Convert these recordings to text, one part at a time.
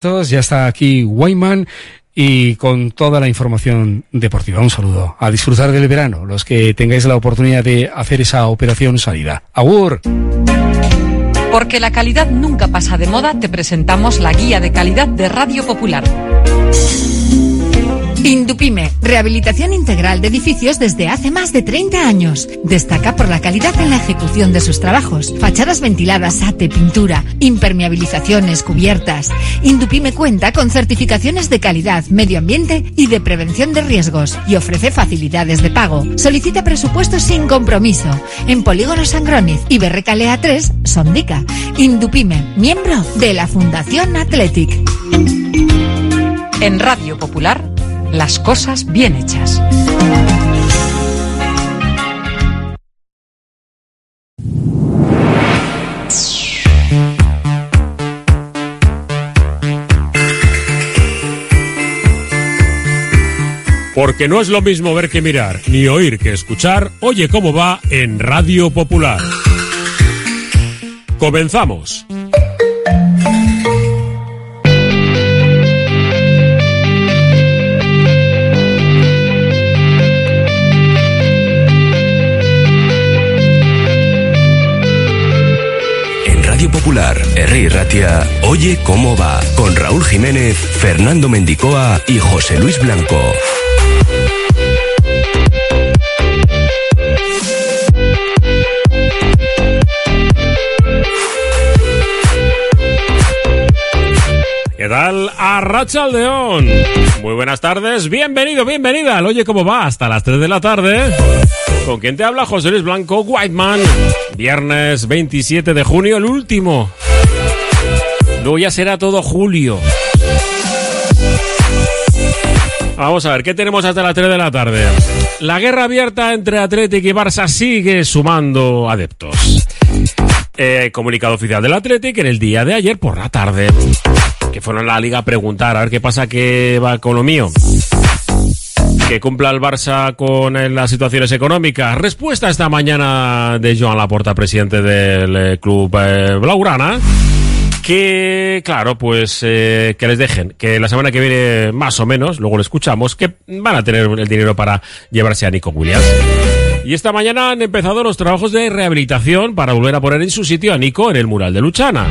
Ya está aquí Wyman y con toda la información deportiva. Un saludo. A disfrutar del verano, los que tengáis la oportunidad de hacer esa operación salida. ¡Agur! Porque la calidad nunca pasa de moda, te presentamos la guía de calidad de Radio Popular. Indupime, rehabilitación integral de edificios desde hace más de 30 años. Destaca por la calidad en la ejecución de sus trabajos. Fachadas ventiladas, ate, pintura, impermeabilizaciones, cubiertas. Indupime cuenta con certificaciones de calidad, medio ambiente y de prevención de riesgos y ofrece facilidades de pago. Solicita presupuestos sin compromiso en Polígono Sangroniz y Berrecalea 3, Sondica. Indupime, miembro de la Fundación Athletic. En Radio Popular, las cosas bien hechas. Porque no es lo mismo ver que mirar, ni oír que escuchar. Oye cómo va en Radio Popular. Comenzamos. Popular, Herri Ratia, Oye cómo va, con Raúl Jiménez, Fernando Mendicoa y José Luis Blanco. ¿Qué tal? Arratsaldeon. Muy buenas tardes, bienvenido, bienvenida al Oye cómo va hasta las 3 de la tarde. ¿Con quién te habla? José Luis Blanco, Whiteman. Viernes 27 de junio, el último. Luego ya será todo julio. Vamos a ver, ¿qué tenemos hasta las 3 de la tarde? La guerra abierta entre Athletic y Barça sigue sumando adeptos. Comunicado oficial del Athletic en el día de ayer por la tarde. Que fueron a la liga a preguntar, a ver qué pasa, qué va con lo mío. Que cumpla el Barça con las situaciones económicas. Respuesta esta mañana de Joan Laporta, presidente del club blaugrana. Que, claro, pues que les dejen, que la semana que viene, más o menos, luego lo escuchamos, que van a tener el dinero para llevarse a Nico Williams. Y esta mañana han empezado los trabajos de rehabilitación para volver a poner en su sitio a Nico en el mural de Luchana.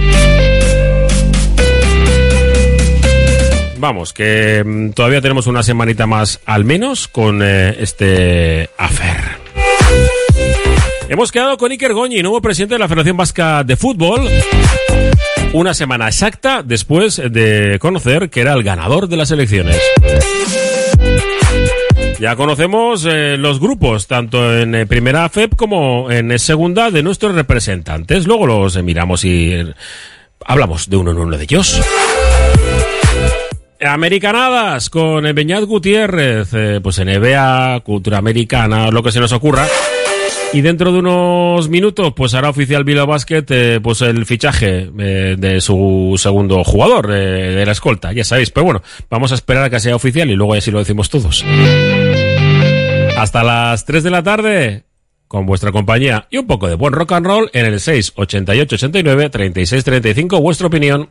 Vamos, que todavía tenemos una semanita más al menos con este affair. Hemos quedado con Iker Goñi, nuevo presidente de la Federación Vasca de Fútbol, una semana exacta después de conocer que era el ganador de las elecciones. Ya conocemos los grupos, tanto en primera FEP como en segunda, de nuestros representantes. Luego los miramos y hablamos de uno en uno de ellos. Americanadas con Beñat Gutiérrez, pues NBA, cultura americana, lo que se nos ocurra. Y dentro de unos minutos, pues hará oficial Bilbao Basket, pues el fichaje de su segundo jugador, de la escolta, ya sabéis. Pero bueno, vamos a esperar a que sea oficial y luego así lo decimos todos. Hasta las 3 de la tarde, con vuestra compañía y un poco de buen rock and roll en el 688 89 36 35, vuestra opinión.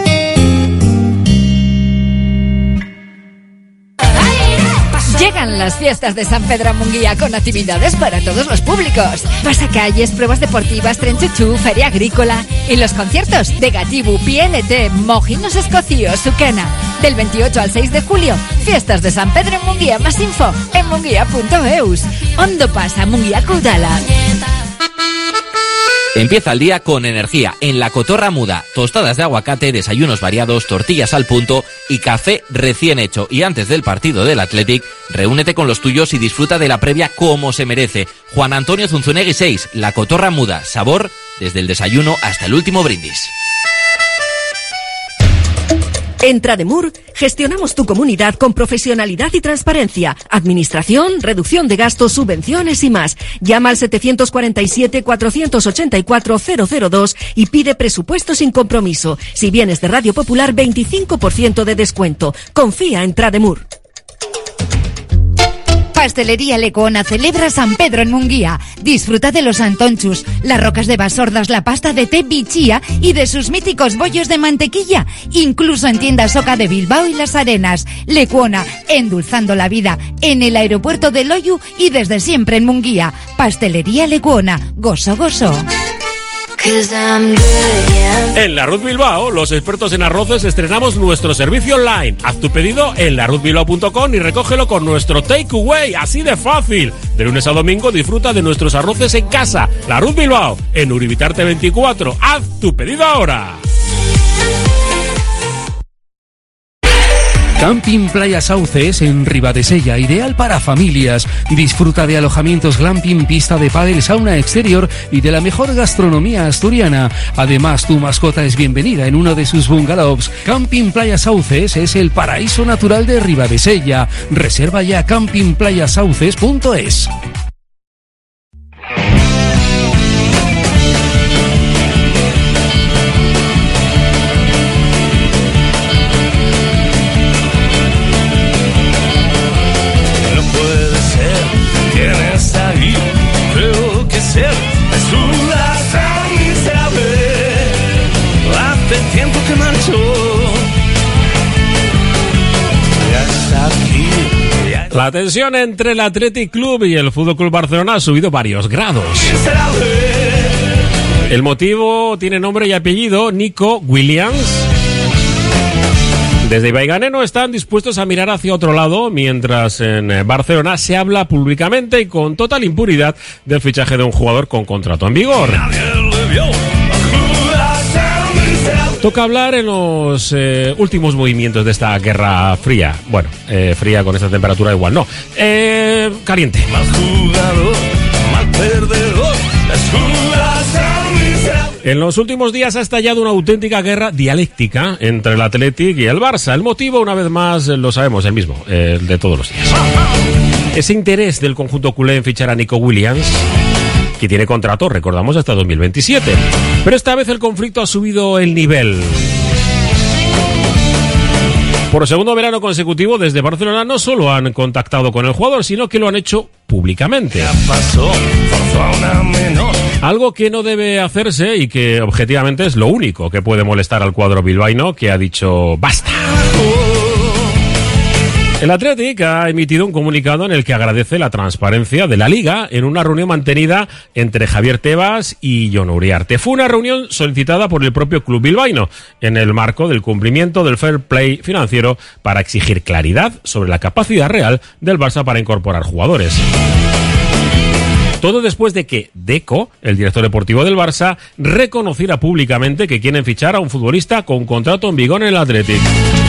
Llegan las fiestas de San Pedro a Munguía con actividades para todos los públicos. Pasacalles, pruebas deportivas, tren chuchú, feria agrícola y los conciertos de Gatibu, PNT, Mojinos Escocíos, Suquena. Del 28 al 6 de julio, fiestas de San Pedro en Munguía. Más info en munguía.eus. Ondo pasa Munguía Kudala. Empieza el día con energía en La Cotorra Muda. Tostadas de aguacate, desayunos variados, tortillas al punto y café recién hecho. Y antes del partido del Athletic, reúnete con los tuyos y disfruta de la previa como se merece. Juan Antonio Zunzunegui 6, La Cotorra Muda. Sabor desde el desayuno hasta el último brindis. En Trademur gestionamos tu comunidad con profesionalidad y transparencia. Administración, reducción de gastos, subvenciones y más. Llama al 747-484-002 y pide presupuesto sin compromiso. Si vienes de Radio Popular, 25% de descuento. Confía en Trademur. Pastelería Lecuona celebra San Pedro en Munguía. Disfruta de los antonchus, las rocas de Basordas, la pasta de té bichía y de sus míticos bollos de mantequilla. Incluso en tiendas Oca de Bilbao y Las Arenas. Lecuona, endulzando la vida en el aeropuerto de Loiu y desde siempre en Munguía. Pastelería Lecuona. Gozo, gozo. En La Ruz Bilbao, los expertos en arroces, estrenamos nuestro servicio online. Haz tu pedido en laruzbilbao.com y recógelo con nuestro takeaway, así de fácil. De lunes a domingo disfruta de nuestros arroces en casa. La Ruz Bilbao, en Uribitarte 24. Haz tu pedido ahora. Camping Playa Sauces en Ribadesella, ideal para familias. Disfruta de alojamientos glamping, pista de pádel, sauna exterior y de la mejor gastronomía asturiana. Además, tu mascota es bienvenida en uno de sus bungalows. Camping Playa Sauces es el paraíso natural de Ribadesella. Reserva ya campingplayasauces.es. La tensión entre el Athletic Club y el FC Barcelona ha subido varios grados. El motivo tiene nombre y apellido: Nico Williams. Desde Ibaiganeno están dispuestos a mirar hacia otro lado, mientras en Barcelona se habla públicamente y con total impunidad del fichaje de un jugador con contrato en vigor. Toca hablar en los últimos movimientos de esta guerra fría. Bueno, fría con esta temperatura igual no. Caliente. Mal jugador, mal perdedor, en los últimos días ha estallado una auténtica guerra dialéctica entre el Athletic y el Barça. El motivo, una vez más, lo sabemos, el mismo, el de todos los días. Ese interés del conjunto culé en fichar a Nico Williams, que tiene contrato, recordamos, hasta 2027. Pero esta vez el conflicto ha subido el nivel. Por segundo verano consecutivo, desde Barcelona no solo han contactado con el jugador, sino que lo han hecho públicamente. Algo que no debe hacerse y que objetivamente es lo único que puede molestar al cuadro bilbaíno, que ha dicho ¡basta! El Athletic ha emitido un comunicado en el que agradece la transparencia de la Liga en una reunión mantenida entre Javier Tebas y Jon Uriarte. Fue una reunión solicitada por el propio club bilbaíno en el marco del cumplimiento del fair play financiero para exigir claridad sobre la capacidad real del Barça para incorporar jugadores. Todo después de que Deco, el director deportivo del Barça, reconociera públicamente que quieren fichar a un futbolista con contrato en vigor en el Athletic.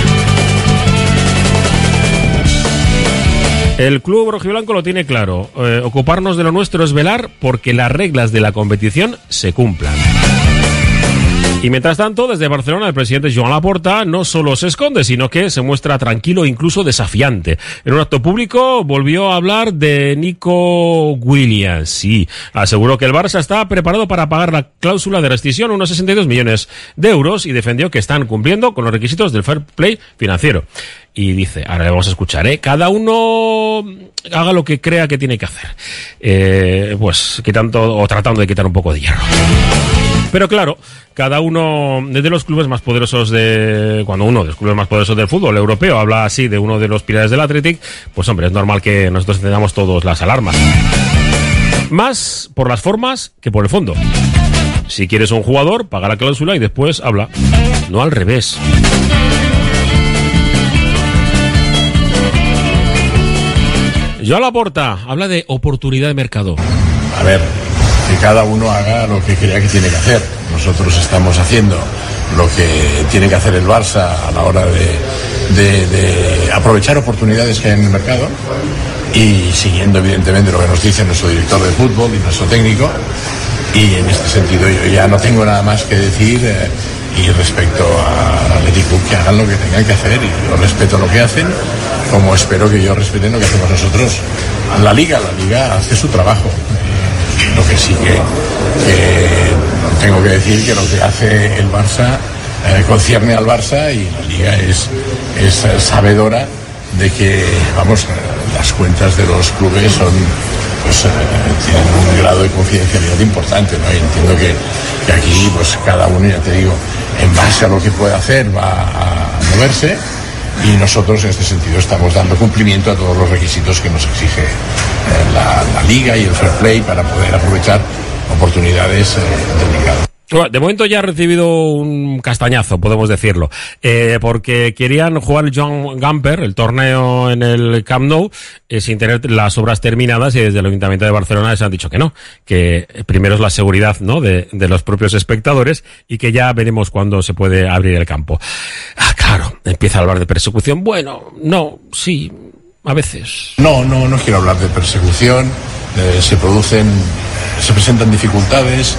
El club rojiblanco lo tiene claro. Ocuparnos de lo nuestro es velar porque las reglas de la competición se cumplan. Y mientras tanto, desde Barcelona, el presidente Joan Laporta no solo se esconde, sino que se muestra tranquilo e incluso desafiante. En un acto público volvió a hablar de Nico Williams. Sí, aseguró que el Barça está preparado para pagar la cláusula de rescisión, unos 62 millones de euros, y defendió que están cumpliendo con los requisitos del fair play financiero. Y dice, ahora le vamos a escuchar, cada uno haga lo que crea que tiene que hacer. Pues quitando o tratando de quitar un poco de hierro. Pero claro, cada uno de los clubes más poderosos cuando uno de los clubes más poderosos del fútbol europeo habla así de uno de los pilares del Athletic, pues hombre, es normal que nosotros encendamos todos las alarmas. Más por las formas que por el fondo. Si quieres un jugador, paga la cláusula y después habla. No al revés. Joan Laporta habla de oportunidad de mercado. A ver, que cada uno haga lo que crea que tiene que hacer. Nosotros estamos haciendo lo que tiene que hacer el Barça a la hora de aprovechar oportunidades que hay en el mercado y siguiendo evidentemente lo que nos dice nuestro director de fútbol y nuestro técnico, y en este sentido yo ya no tengo nada más que decir y respecto al Athletic Club, que hagan lo que tengan que hacer, y yo respeto lo que hacen como espero que ellos respeten lo que hacemos nosotros. La Liga hace su trabajo. Lo que sí que tengo que decir que lo que hace el Barça concierne al Barça, y la Liga es sabedora de que, vamos, las cuentas de los clubes son, pues, tienen un grado de confidencialidad importante, ¿no? Y entiendo que aquí, pues, cada uno, ya te digo, en base a lo que puede hacer, va a moverse, y nosotros en este sentido estamos dando cumplimiento a todos los requisitos que nos exige la Liga y el Fair Play para poder aprovechar oportunidades del mercado. Bueno, de momento ya ha recibido un castañazo, podemos decirlo, porque querían jugar el Joan Gamper, el torneo en el Camp Nou, sin tener las obras terminadas, y desde el Ayuntamiento de Barcelona les han dicho que no, que primero es la seguridad, ¿no?, de los propios espectadores, y que ya veremos cuándo se puede abrir el campo. Ah, claro, empieza a hablar de persecución. Bueno, no, sí, a veces. No quiero hablar de persecución. Se presentan dificultades,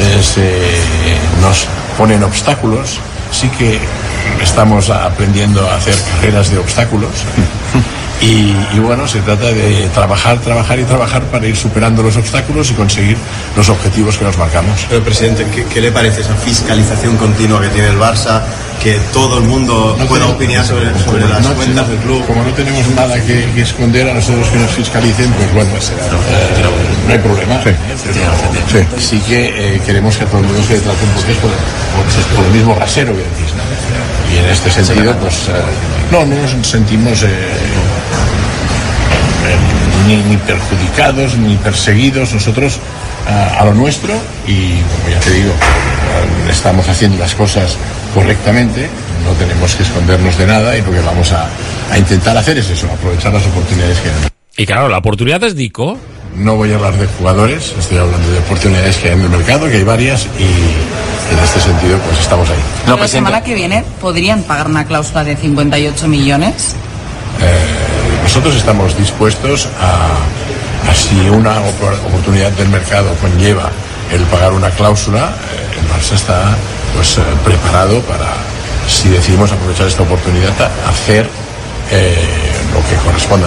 nos ponen obstáculos. Sí que estamos aprendiendo a hacer carreras de obstáculos. Y bueno, se trata de trabajar para ir superando los obstáculos y conseguir los objetivos que nos marcamos. Pero, presidente, ¿qué le parece esa fiscalización continua que tiene el Barça? Que todo el mundo pueda opinar sobre las cuentas del club. Como no tenemos nada que esconder, a nosotros que nos fiscalicen, pues bueno, no hay problema. Sí que queremos que a todo el mundo se le trate un poco por el mismo rasero que decís, ¿no? Y en este sentido, pues no nos sentimos ni perjudicados ni perseguidos. Nosotros a lo nuestro, y como ya te digo, estamos haciendo las cosas correctamente, no tenemos que escondernos de nada, y lo que vamos a intentar hacer es eso, aprovechar las oportunidades que hay. Y claro, la oportunidad es Dico. No voy a hablar de jugadores, estoy hablando de oportunidades que hay en el mercado, que hay varias, y en este sentido pues estamos ahí. La semana que viene podrían pagar una cláusula de 58 millones. Nosotros estamos dispuestos a si una oportunidad del mercado conlleva el pagar una cláusula, el Barça está pues preparado para, si decidimos aprovechar esta oportunidad, hacer lo que corresponda.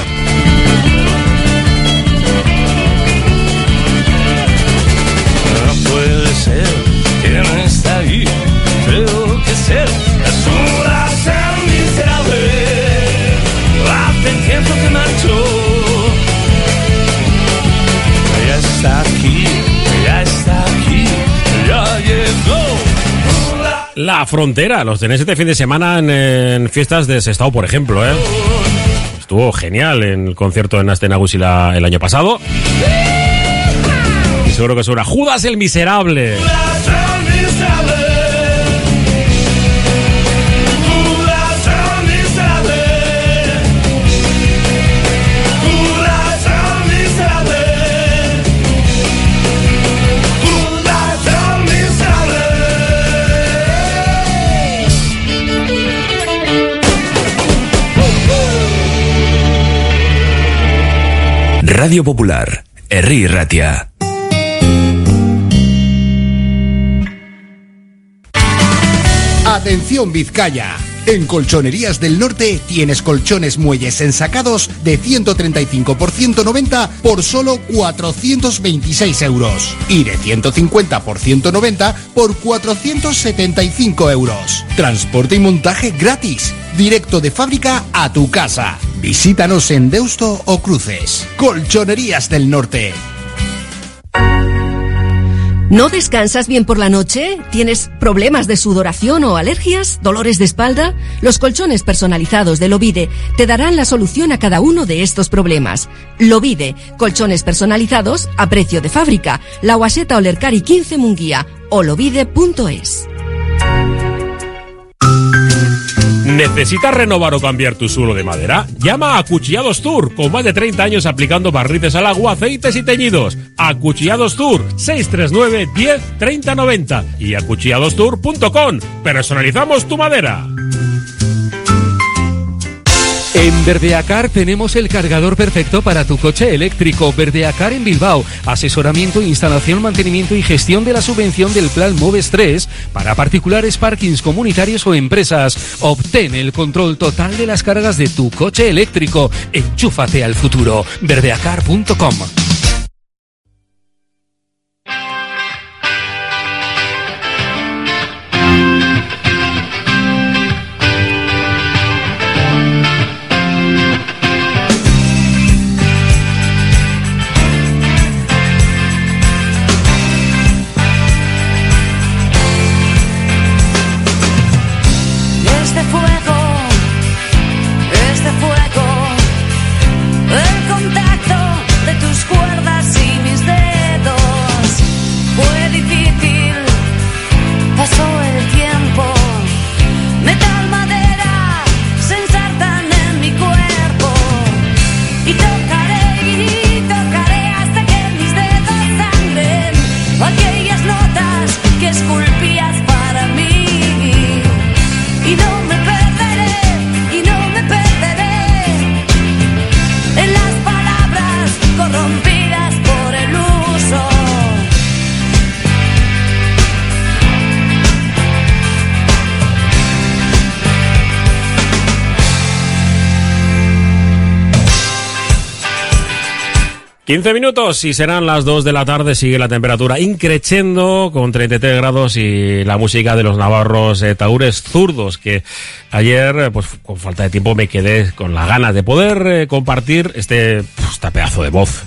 No puede ser que no está ahí, creo que ser es una ser miserable. Hace tiempo que marchó, ya está aquí, ya llegó. La Frontera, los tenéis este fin de semana en fiestas de Sestao, por ejemplo, ¿eh? Estuvo genial en el concierto en Astenagusi el año pasado. Y seguro que suena Judas el Miserable. Radio Popular, Herri Ratia. Atención Vizcaya. En Colchonerías del Norte tienes colchones muelles ensacados de 135 por 190 por solo 426 euros. Y de 150 por 190 por 475 euros. Transporte y montaje gratis. Directo de fábrica a tu casa. Visítanos en Deusto o Cruces. Colchonerías del Norte. ¿No descansas bien por la noche? ¿Tienes problemas de sudoración o alergias? ¿Dolores de espalda? Los colchones personalizados de Lovide te darán la solución a cada uno de estos problemas. Lovide, colchones personalizados a precio de fábrica. La Guaseta Olercari 15 Munguía o lovide.es. ¿Necesitas renovar o cambiar tu suelo de madera? Llama a Acuchillados Tour, con más de 30 años aplicando barnices al agua, aceites y teñidos. Acuchillados Tour, 639 10 30 90 y acuchilladostour.com. Personalizamos tu madera. En Verdeacar tenemos el cargador perfecto para tu coche eléctrico. Verdeacar en Bilbao. Asesoramiento, instalación, mantenimiento y gestión de la subvención del Plan Moves 3 para particulares, parkings comunitarios o empresas. Obtén el control total de las cargas de tu coche eléctrico. Enchúfate al futuro. Verdeacar.com. 15 minutos y serán las 2 de la tarde. Sigue la temperatura increciendo con 33 grados y la música de los navarros Tahúres Zurdos, que ayer, pues con falta de tiempo, me quedé con las ganas de poder compartir este pedazo de voz.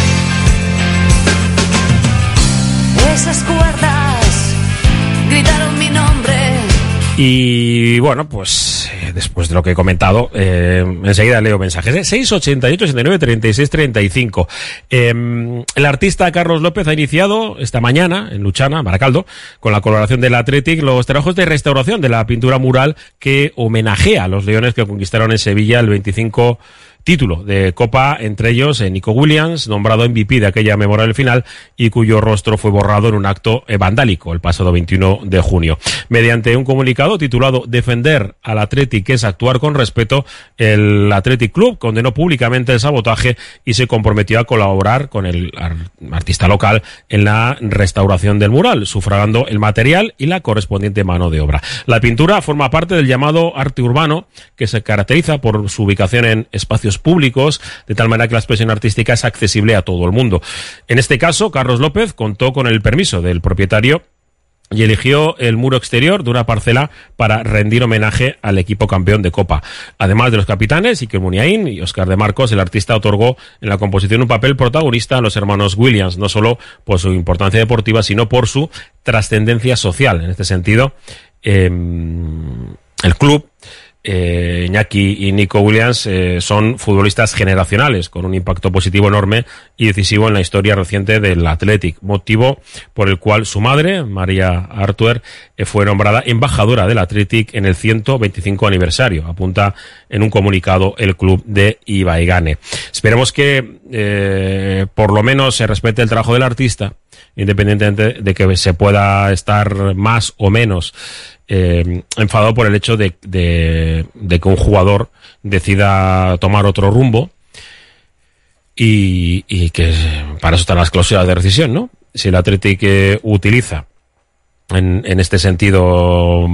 Esas cuerdas gritaron mi nombre. Y bueno, pues después de lo que he comentado, enseguida leo mensajes. 688 69 36 35. El artista Carlos López ha iniciado esta mañana en Luchana, Baracaldo, con la colaboración del Athletic, los trabajos de restauración de la pintura mural que homenajea a los leones que conquistaron en Sevilla el 25 título de Copa, entre ellos Nico Williams, nombrado MVP de aquella memorable final y cuyo rostro fue borrado en un acto vandálico el pasado 21 de junio. Mediante un comunicado titulado Defender al Athletic es actuar con respeto, el Athletic Club condenó públicamente el sabotaje y se comprometió a colaborar con el artista local en la restauración del mural, sufragando el material y la correspondiente mano de obra. La pintura forma parte del llamado arte urbano, que se caracteriza por su ubicación en espacios públicos, de tal manera que la expresión artística es accesible a todo el mundo. En este caso, Carlos López contó con el permiso del propietario y eligió el muro exterior de una parcela para rendir homenaje al equipo campeón de Copa. Además de los capitanes, Iker Muniain y Óscar de Marcos, el artista otorgó en la composición un papel protagonista a los hermanos Williams, no solo por su importancia deportiva, sino por su trascendencia social. En este sentido, el club, Iñaki y Nico Williams son futbolistas generacionales con un impacto positivo enorme y decisivo en la historia reciente del Athletic, motivo por el cual su madre, María Artuer, fue nombrada embajadora del Athletic en el 125 aniversario, apunta en un comunicado el club de Ibaigane. Esperemos que por lo menos se respete el trabajo del artista, independientemente de que se pueda estar más o menos enfadado por el hecho de que un jugador decida tomar otro rumbo y que para eso están las cláusulas de rescisión, ¿no? Si el Athletic utiliza en este sentido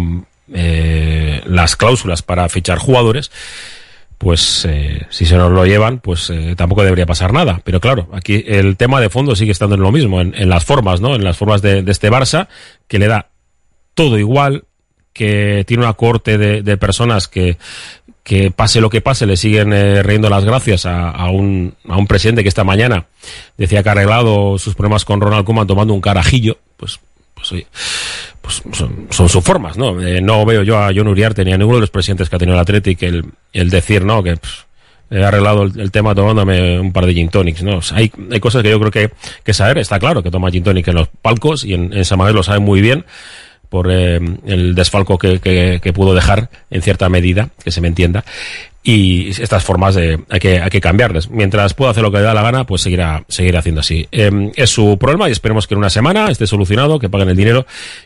las cláusulas para fichar jugadores, pues si se nos lo llevan, pues tampoco debería pasar nada. Pero claro, aquí el tema de fondo sigue estando en lo mismo, en las formas, ¿no? En las formas de este Barça, que le da todo igual, que tiene una corte de personas que pase lo que pase le siguen riendo las gracias a un presidente que esta mañana decía que ha arreglado sus problemas con Ronald Koeman tomando un carajillo. Pues oye, pues son sus formas, ¿no? No veo yo a Jon Uriarte ni a ninguno de los presidentes que ha tenido el Athletic el decir, ¿no? Que he arreglado el tema tomándome un par de gin tonics, ¿no? O sea, hay cosas que yo creo que saber. Está claro que toma gin tonic en los palcos y en San Mamés lo sabe muy bien, por el desfalco que pudo dejar en cierta medida, que se me entienda, y estas formas hay que cambiarles. Mientras pueda hacer lo que le da la gana, pues seguirá haciendo así. Es su problema y esperemos que en una semana esté solucionado, que paguen el dinero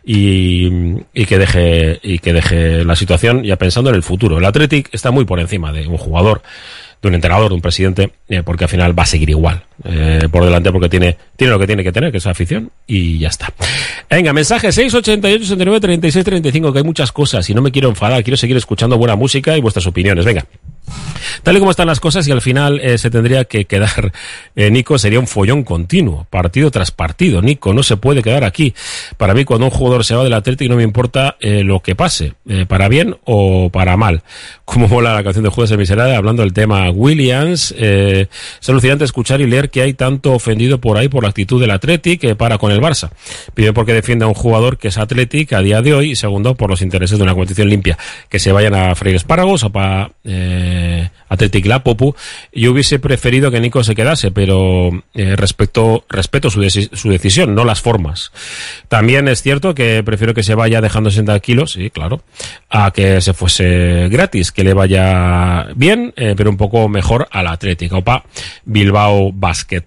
y que deje la situación ya pensando en el futuro. El Athletic está muy por encima de un jugador, de un entrenador, de un presidente, porque al final va a seguir igual por delante, porque tiene lo que tiene que tener, que es afición, y ya está. Venga, mensaje 688 69 36 35, que hay muchas cosas y no me quiero enfadar, quiero seguir escuchando buena música y vuestras opiniones. Venga. Tal y como están las cosas, y al final se tendría que quedar Nico, sería un follón continuo, partido tras partido. Nico no se puede quedar aquí. Para mí, cuando un jugador se va del Atlético, no me importa lo que pase, para bien o para mal. Como mola la canción de Judas de Miserable, hablando del tema Williams. Es alucinante escuchar y leer que hay tanto ofendido por ahí por la actitud del Atlético para con el Barça. Primero, porque defiende a un jugador que es Atlético a día de hoy, y segundo, por los intereses de una competición limpia. Que se vayan a freír espárragos o para Athletic La Popu. Yo hubiese preferido que Nico se quedase, pero respeto su decisión, no las formas. También es cierto que prefiero que se vaya dejando 60 kilos, sí, claro, a que se fuese gratis, que le vaya bien, pero un poco mejor al Athletic. Opa, Bilbao Basket.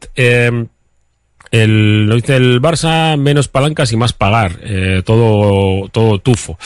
Lo dice el Barça, menos palancas y más pagar, todo tufo.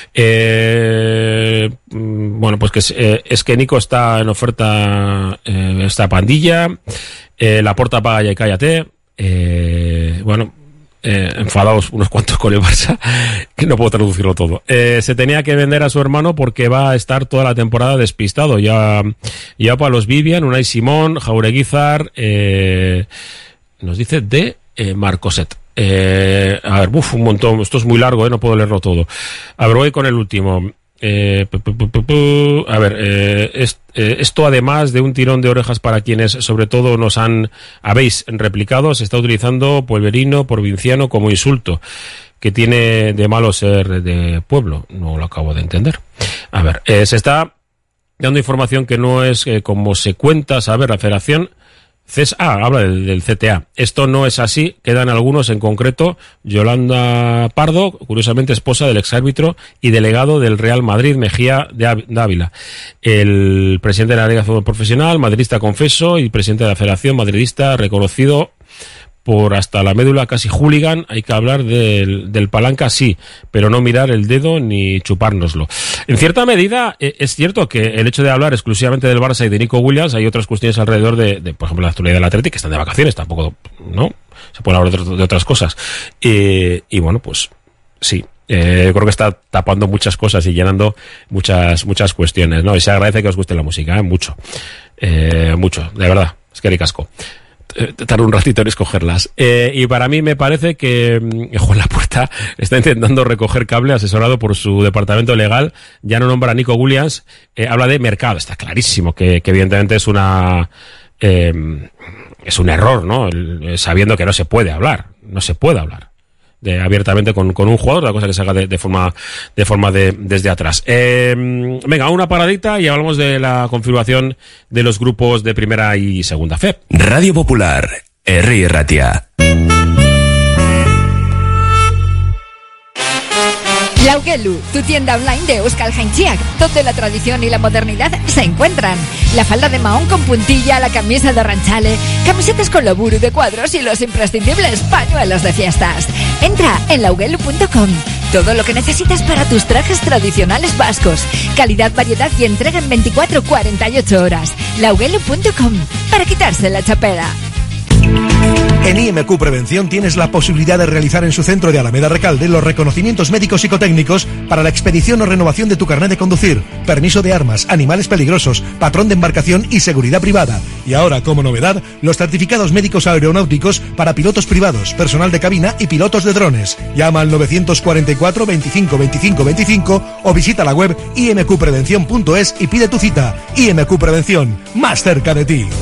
Bueno, pues que es que Nico está en oferta, esta pandilla, la porta paga y cállate. Bueno, enfadados unos cuantos con el Barça, que no puedo traducirlo todo. Se tenía que vender a su hermano porque va a estar toda la temporada despistado. Ya para los Vivian, Unai Simón, Jaureguizar, nos dice de Marcoset. A ver, un montón, esto es muy largo, no puedo leerlo todo. A ver, voy con el último. A ver, esto además de un tirón de orejas para quienes sobre todo habéis replicado, se está utilizando pueblerino, provinciano como insulto. ¿Qué tiene de malo ser de pueblo? No lo acabo de entender. A ver, se está dando información que no es como se cuenta, saber la federación. Habla del CTA. Esto no es así, quedan algunos, en concreto Yolanda Pardo, curiosamente esposa del exárbitro y delegado del Real Madrid, Mejía de Ávila, el presidente de la Liga de Fútbol Profesional, madridista confeso, y presidente de la Federación Madridista, reconocido por hasta la médula, casi hooligan. Hay que hablar del palanca, sí, pero no mirar el dedo ni chupárnoslo. En cierta medida, es cierto que el hecho de hablar exclusivamente del Barça y de Nico Williams, hay otras cuestiones alrededor de por ejemplo, la actualidad del Athletic, que están de vacaciones, tampoco, ¿no? Se puede hablar de otras cosas. Y bueno, pues sí. Creo que está tapando muchas cosas y llenando muchas cuestiones, ¿no? Y se agradece que os guste la música, mucho, de verdad. Es que ricasco. Tardar un ratito en escogerlas. Y para mí me parece que Juan Lapuerta está intentando recoger cable, asesorado por su departamento legal. Ya no nombra a Nico Williams, habla de mercado. Está clarísimo que evidentemente es un error, ¿no? Sabiendo que no se puede hablar abiertamente con un jugador, la cosa que se haga de forma desde atrás. Venga, una paradita y hablamos de la configuración de los grupos de primera y segunda fe. Radio Popular, Herri Ratia. Laugelu, tu tienda online de Euskal Jaintziak, donde la tradición y la modernidad se encuentran. La falda de mahón con puntilla, la camisa de ranchale, camisetas con loburu de cuadros y los imprescindibles pañuelos de fiestas. Entra en laugelu.com. Todo lo que necesitas para tus trajes tradicionales vascos. Calidad, variedad y entrega en 24-48 horas. laugelu.com, para quitarse la chapela. En IMQ Prevención tienes la posibilidad de realizar en su centro de Alameda Recalde los reconocimientos médicos psicotécnicos para la expedición o renovación de tu carnet de conducir, permiso de armas, animales peligrosos, patrón de embarcación y seguridad privada. Y ahora, como novedad, los certificados médicos aeronáuticos para pilotos privados, personal de cabina y pilotos de drones. Llama al 944 25 25 25 o visita la web imqprevención.es y pide tu cita. IMQ Prevención, más cerca de ti.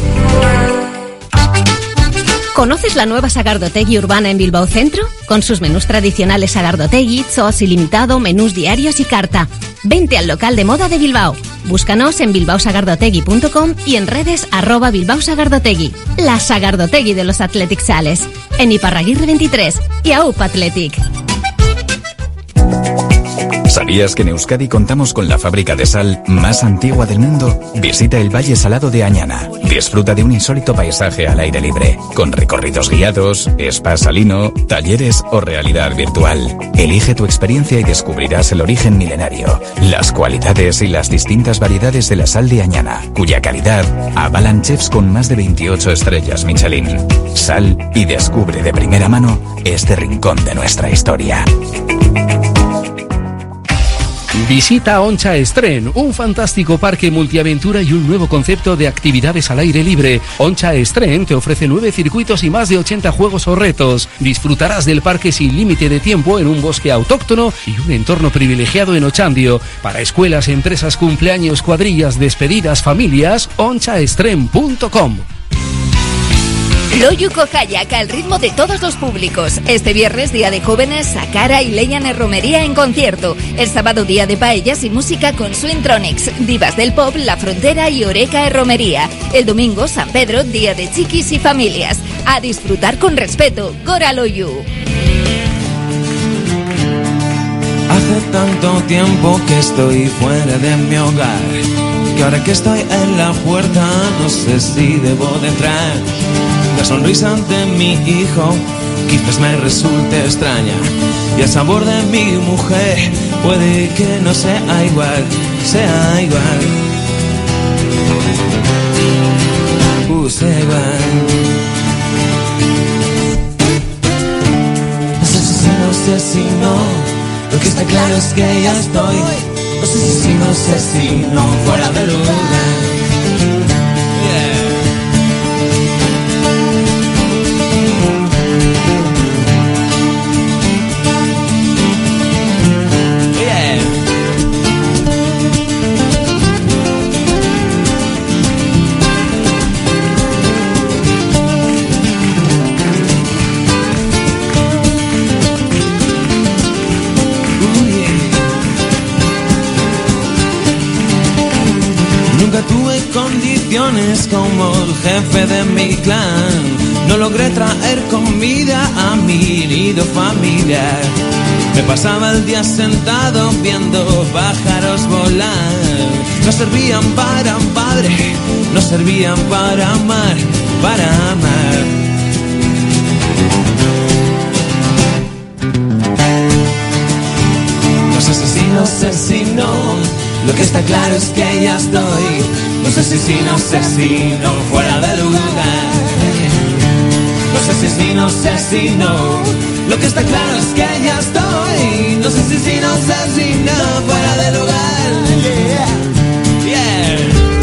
¿Conoces la nueva Sagardotegi Urbana en Bilbao Centro? Con sus menús tradicionales Sagardotegi, Sos ilimitado, menús diarios y carta. Vente al local de moda de Bilbao. Búscanos en bilbaosagardotegi.com y en redes @bilbaosagardotegi. La Sagardotegi de los Athletic Sales. En Iparraguirre 23 y AUP Athletic. ¿Sabías que en Euskadi contamos con la fábrica de sal más antigua del mundo? Visita el Valle Salado de Añana. Disfruta de un insólito paisaje al aire libre, con recorridos guiados, spa salino, talleres o realidad virtual. Elige tu experiencia y descubrirás el origen milenario, las cualidades y las distintas variedades de la sal de Añana, cuya calidad avalan chefs con más de 28 estrellas Michelin. Sal y descubre de primera mano este rincón de nuestra historia. Visita Oncha Estren, un fantástico parque multiaventura y un nuevo concepto de actividades al aire libre. Oncha Estren te ofrece 9 circuitos y más de 80 juegos o retos. Disfrutarás del parque sin límite de tiempo en un bosque autóctono y un entorno privilegiado en Ochandio. Para escuelas, empresas, cumpleaños, cuadrillas, despedidas, familias, onchaestren.com. Loyuko Kayak al ritmo de todos los públicos. Este viernes, día de jóvenes, Sakara y Leian Romería en concierto. El sábado, día de paellas y música con Swintronics, divas del pop, La Frontera y Oreca Romería. El domingo, San Pedro, día de chiquis y familias. A disfrutar con respeto. Gora Loyu. Hace tanto tiempo que estoy fuera de mi hogar, que ahora que estoy en la puerta no sé si debo de entrar. La sonrisa de mi hijo quizás me resulte extraña, y el sabor de mi mujer puede que no sea igual, sea igual. Sea igual. es que ya estoy. No sé si no sé si no fuera de lugar. Tuve condiciones como el jefe de mi clan. No logré traer comida a mi nido familiar. Me pasaba el día sentado viendo pájaros volar. No servían para un padre, no servían para amar, para amar. No sé si no, lo que está claro es que ya estoy. No sé si no sé si no fuera de lugar. No sé si no sé si no, lo que está claro es que ya estoy. No sé si no sé si no fuera de lugar. Yeah.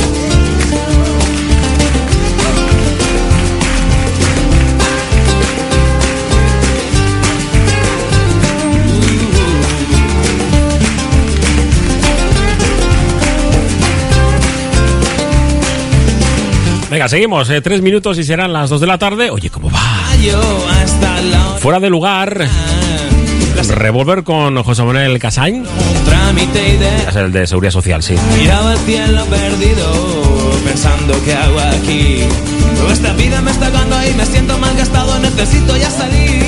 Venga, seguimos, 3 minutos y serán las 2 de la tarde. Oye, ¿cómo va? Fuera de lugar. Revolver con José Manuel Casañ. Es el de Seguridad Social, sí. Miraba el cielo perdido, pensando qué hago aquí. Toda esta vida me está ganando y me siento mal gastado, necesito ya salir.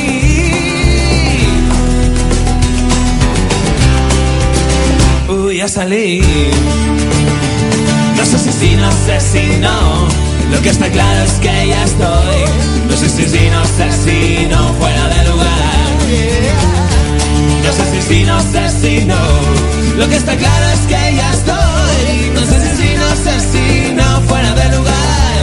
Ya salí. No sé si no sé si no. Lo que está claro es que ya estoy. No sé si no sé si no fuera de lugar. No sé si no sé si no. Lo que está claro es que ya estoy. No sé si no sé si no fuera de lugar.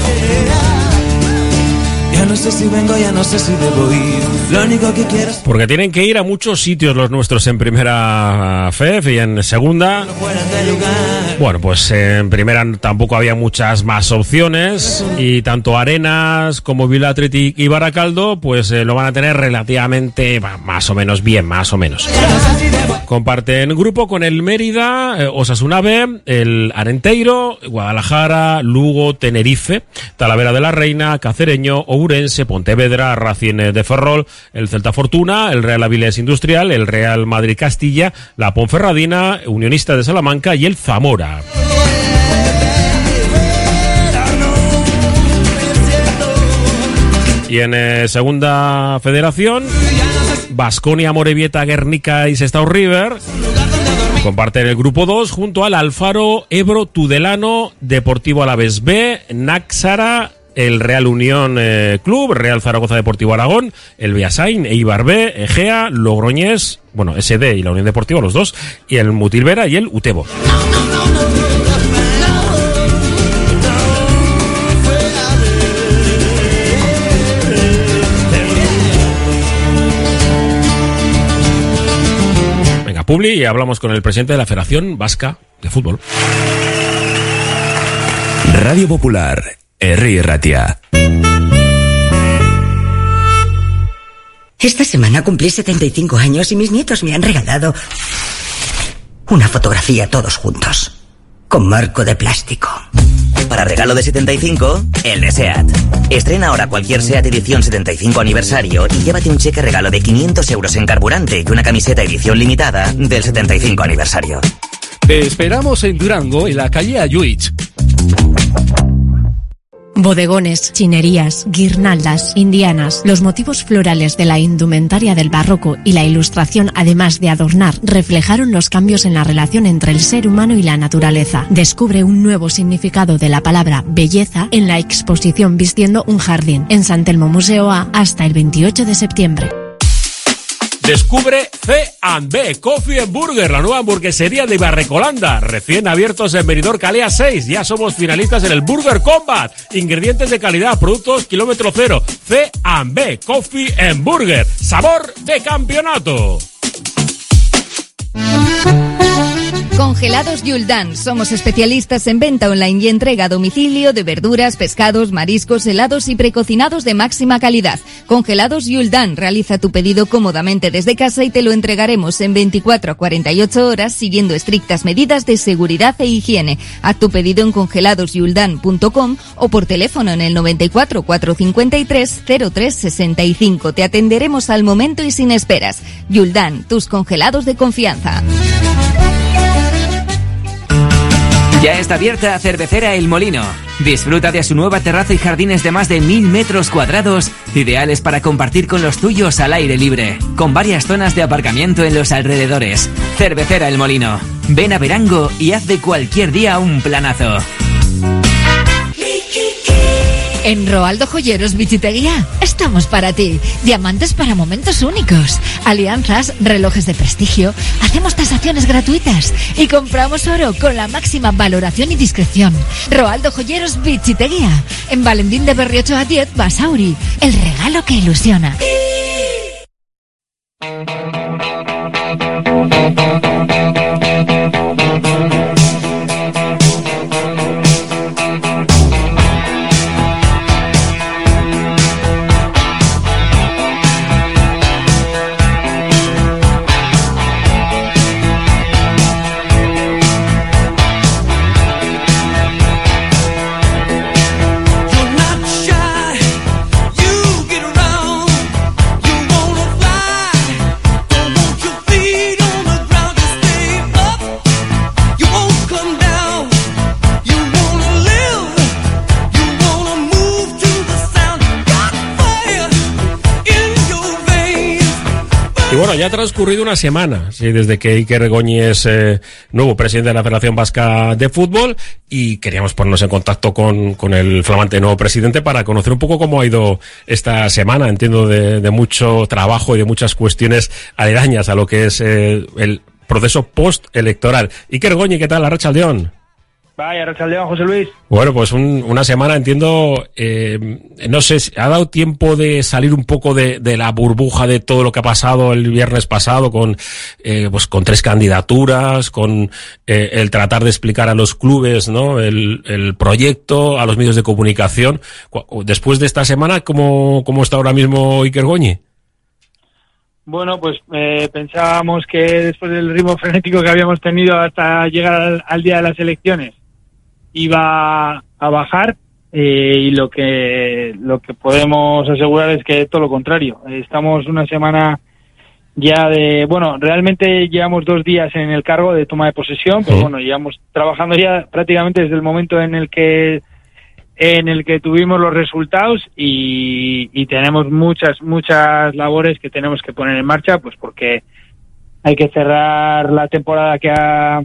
Ya no sé si vengo, ya no sé si debo ir. Lo único que quiero es... Porque tienen que ir a muchos sitios los nuestros en primera FEF y en segunda. Bueno, pues en primera tampoco había muchas más opciones y tanto Arenas como Bilbao Athletic y Baracaldo pues lo van a tener relativamente más o menos bien, más o menos. Comparten grupo con el Mérida, Osasuna B, el Arenteiro, Guadalajara, Lugo, Tenerife, Talavera de la Reina, Cacereño, Ourense, Pontevedra, Racing de Ferrol, el Celta Fortuna, el Real Avilés Industrial, el Real Madrid Castilla, la Ponferradina, Unionista de Salamanca y el Zamora. Y en segunda federación, Baskonia, Morevieta, Guernica y Sestao River comparten el grupo 2 junto al Alfaro, Ebro, Tudelano, Deportivo Alavés B, Náxara, el Real Unión Club, Real Zaragoza Deportivo Aragón, el Beasain, Eibar B, Egea, Logroñés, bueno, SD y la Unión Deportiva, los dos, y el Mutilvera y el Utebo. Venga, Publi, y hablamos con el presidente de la Federación Vasca de Fútbol. Radio Popular, Herri Ratia. Esta semana cumplí 75 años y mis nietos me han regalado una fotografía todos juntos, con marco de plástico. Para regalo de 75, el de SEAT. Estrena ahora cualquier SEAT edición 75 aniversario y llévate un cheque regalo de 500 euros en carburante y una camiseta edición limitada del 75 aniversario. Te esperamos en Durango, en la calle Ayuich. Bodegones, chinerías, guirnaldas, indianas, los motivos florales de la indumentaria del barroco y la ilustración, además de adornar, reflejaron los cambios en la relación entre el ser humano y la naturaleza. Descubre un nuevo significado de la palabra belleza en la exposición Vistiendo un jardín, en San Telmo Museo A, hasta el 28 de septiembre. Descubre C&B Coffee and Burger, la nueva hamburguesería de Barrecolanda, recién abiertos en Benidorm Calea 6. Ya somos finalistas en el Burger Combat. Ingredientes de calidad, productos kilómetro cero. C&B Coffee and Burger, sabor de campeonato. Congelados Yuldan. Somos especialistas en venta online y entrega a domicilio de verduras, pescados, mariscos, helados y precocinados de máxima calidad. Congelados Yuldan. Realiza tu pedido cómodamente desde casa y te lo entregaremos en 24 a 48 horas siguiendo estrictas medidas de seguridad e higiene. Haz tu pedido en congeladosyuldan.com o por teléfono en el 94 453 0365. Te atenderemos al momento y sin esperas. Yuldan, tus congelados de confianza. Ya está abierta Cervecera El Molino. Disfruta de su nueva terraza y jardines de más de 1000 metros cuadrados, ideales para compartir con los tuyos al aire libre, con varias zonas de aparcamiento en los alrededores. Cervecera El Molino. Ven a Verango y haz de cualquier día un planazo. En Roaldo Joyeros Bichiteguía estamos para ti. Diamantes para momentos únicos, alianzas, relojes de prestigio, hacemos tasaciones gratuitas y compramos oro con la máxima valoración y discreción. Roaldo Joyeros Bichiteguía, en Valentín de Berriocho a 10, Basauri, el regalo que ilusiona. Bueno, ya ha transcurrido una semana, sí, desde que Iker Goñi es nuevo presidente de la Federación Vasca de Fútbol, y queríamos ponernos en contacto con el flamante nuevo presidente para conocer un poco cómo ha ido esta semana. Entiendo de mucho trabajo y de muchas cuestiones aledañas a lo que es el proceso postelectoral. Iker Goñi, ¿qué tal? Arratsaldeon. Vaya, Arratsaldeon, José Luis. Bueno, pues una semana, entiendo, no sé, ¿ha dado tiempo de salir un poco de la burbuja de todo lo que ha pasado el viernes pasado con 3 candidaturas, con el tratar de explicar a los clubes, ¿no?, el proyecto, a los medios de comunicación? Después de esta semana, ¿cómo está ahora mismo Iker Goñi? Bueno, pues pensábamos que después del ritmo frenético que habíamos tenido hasta llegar al día de las elecciones iba a bajar, y lo que podemos asegurar es que todo lo contrario. Estamos una semana ya realmente llevamos 2 días en el cargo de toma de posesión, pero bueno, llevamos trabajando ya prácticamente desde el momento en el que tuvimos los resultados, y tenemos muchas labores que tenemos que poner en marcha, pues porque hay que cerrar la temporada que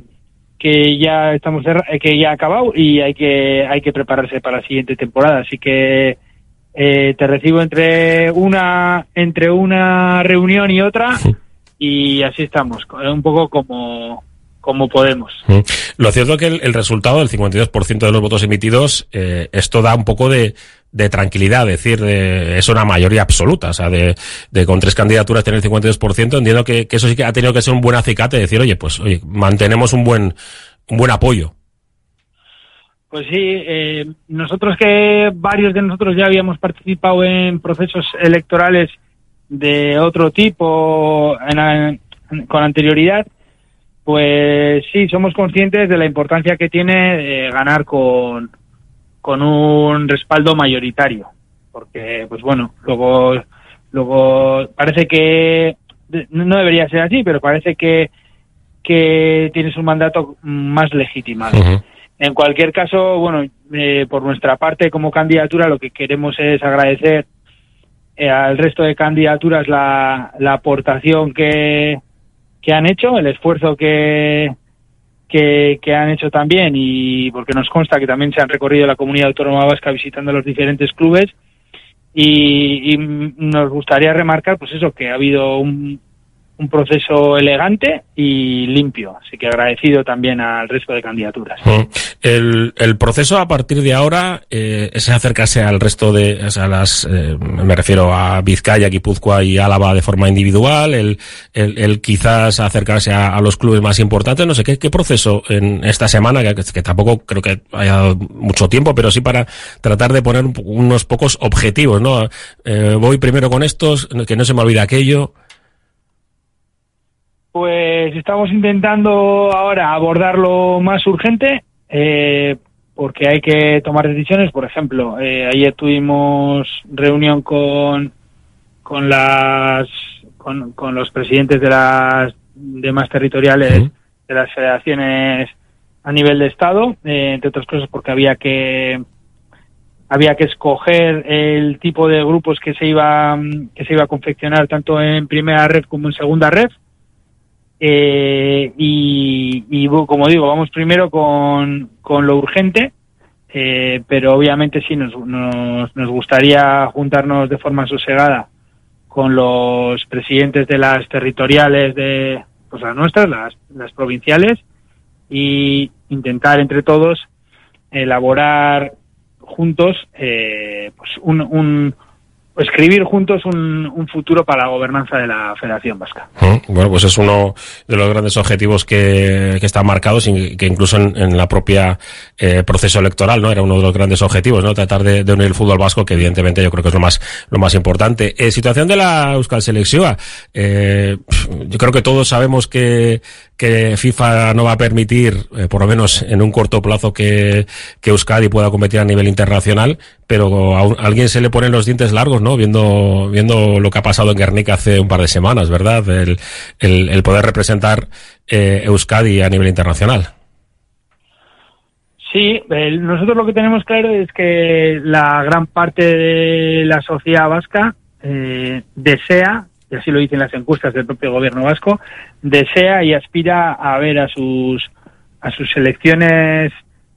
ya ha acabado, y hay que prepararse para la siguiente temporada. Así que te recibo entre una reunión y otra, y así estamos, un poco como podemos. Lo cierto es que el resultado del 52% de los votos emitidos, esto da un poco de tranquilidad, decir, es una mayoría absoluta, o sea, de con 3 candidaturas tener el 52%, entiendo que eso sí que ha tenido que ser un buen acicate, decir, oye, mantenemos un buen apoyo. Pues sí, varios de nosotros ya habíamos participado en procesos electorales de otro tipo con anterioridad. Pues sí, somos conscientes de la importancia que tiene ganar con un respaldo mayoritario, porque pues bueno, luego parece que no debería ser así, pero parece que tienes un mandato más legitimado. Uh-huh. En cualquier caso, bueno, por nuestra parte como candidatura lo que queremos es agradecer al resto de candidaturas la aportación que han hecho, el esfuerzo que han hecho también, y porque nos consta que también se han recorrido la comunidad autónoma vasca visitando los diferentes clubes, y nos gustaría remarcar pues eso, que ha habido un proceso elegante y limpio, así que agradecido también al resto de candidaturas. El proceso a partir de ahora es acercarse al resto de, o sea, me refiero a Vizcaya, Guipúzcoa y Álava de forma individual, el quizás acercarse a los clubes más importantes, no sé, ¿qué proceso en esta semana, que tampoco creo que haya dado mucho tiempo, pero sí para tratar de poner unos pocos objetivos, ¿no? Voy primero con estos, que no se me olvide aquello. Pues estamos intentando ahora abordar lo más urgente, porque hay que tomar decisiones. Por ejemplo, ayer tuvimos reunión con los presidentes de las demás territoriales de las federaciones a nivel de Estado, entre otras cosas porque había que escoger el tipo de grupos que se iba a confeccionar tanto en primera red como en segunda red. Y como digo, vamos primero con lo urgente, pero obviamente sí nos gustaría juntarnos de forma sosegada con los presidentes de las territoriales de pues las nuestras, las provinciales, y intentar entre todos elaborar juntos escribir juntos un futuro para la gobernanza de la Federación Vasca. Bueno, pues es uno de los grandes objetivos que están marcados y que incluso en la propia proceso electoral, ¿no? Era uno de los grandes objetivos, ¿no? Tratar de unir el fútbol vasco, que evidentemente yo creo que es lo más importante. Situación de la Euskal Selección. Yo creo que todos sabemos que FIFA no va a permitir, por lo menos en un corto plazo, que Euskadi pueda competir a nivel internacional, pero a alguien se le ponen los dientes largos, ¿no? Viendo lo que ha pasado en Guernica hace un par de semanas, ¿verdad? El poder representar Euskadi a nivel internacional. Sí, nosotros lo que tenemos claro es que la gran parte de la sociedad vasca desea, y así lo dicen las encuestas del propio gobierno vasco, desea y aspira a ver a sus selecciones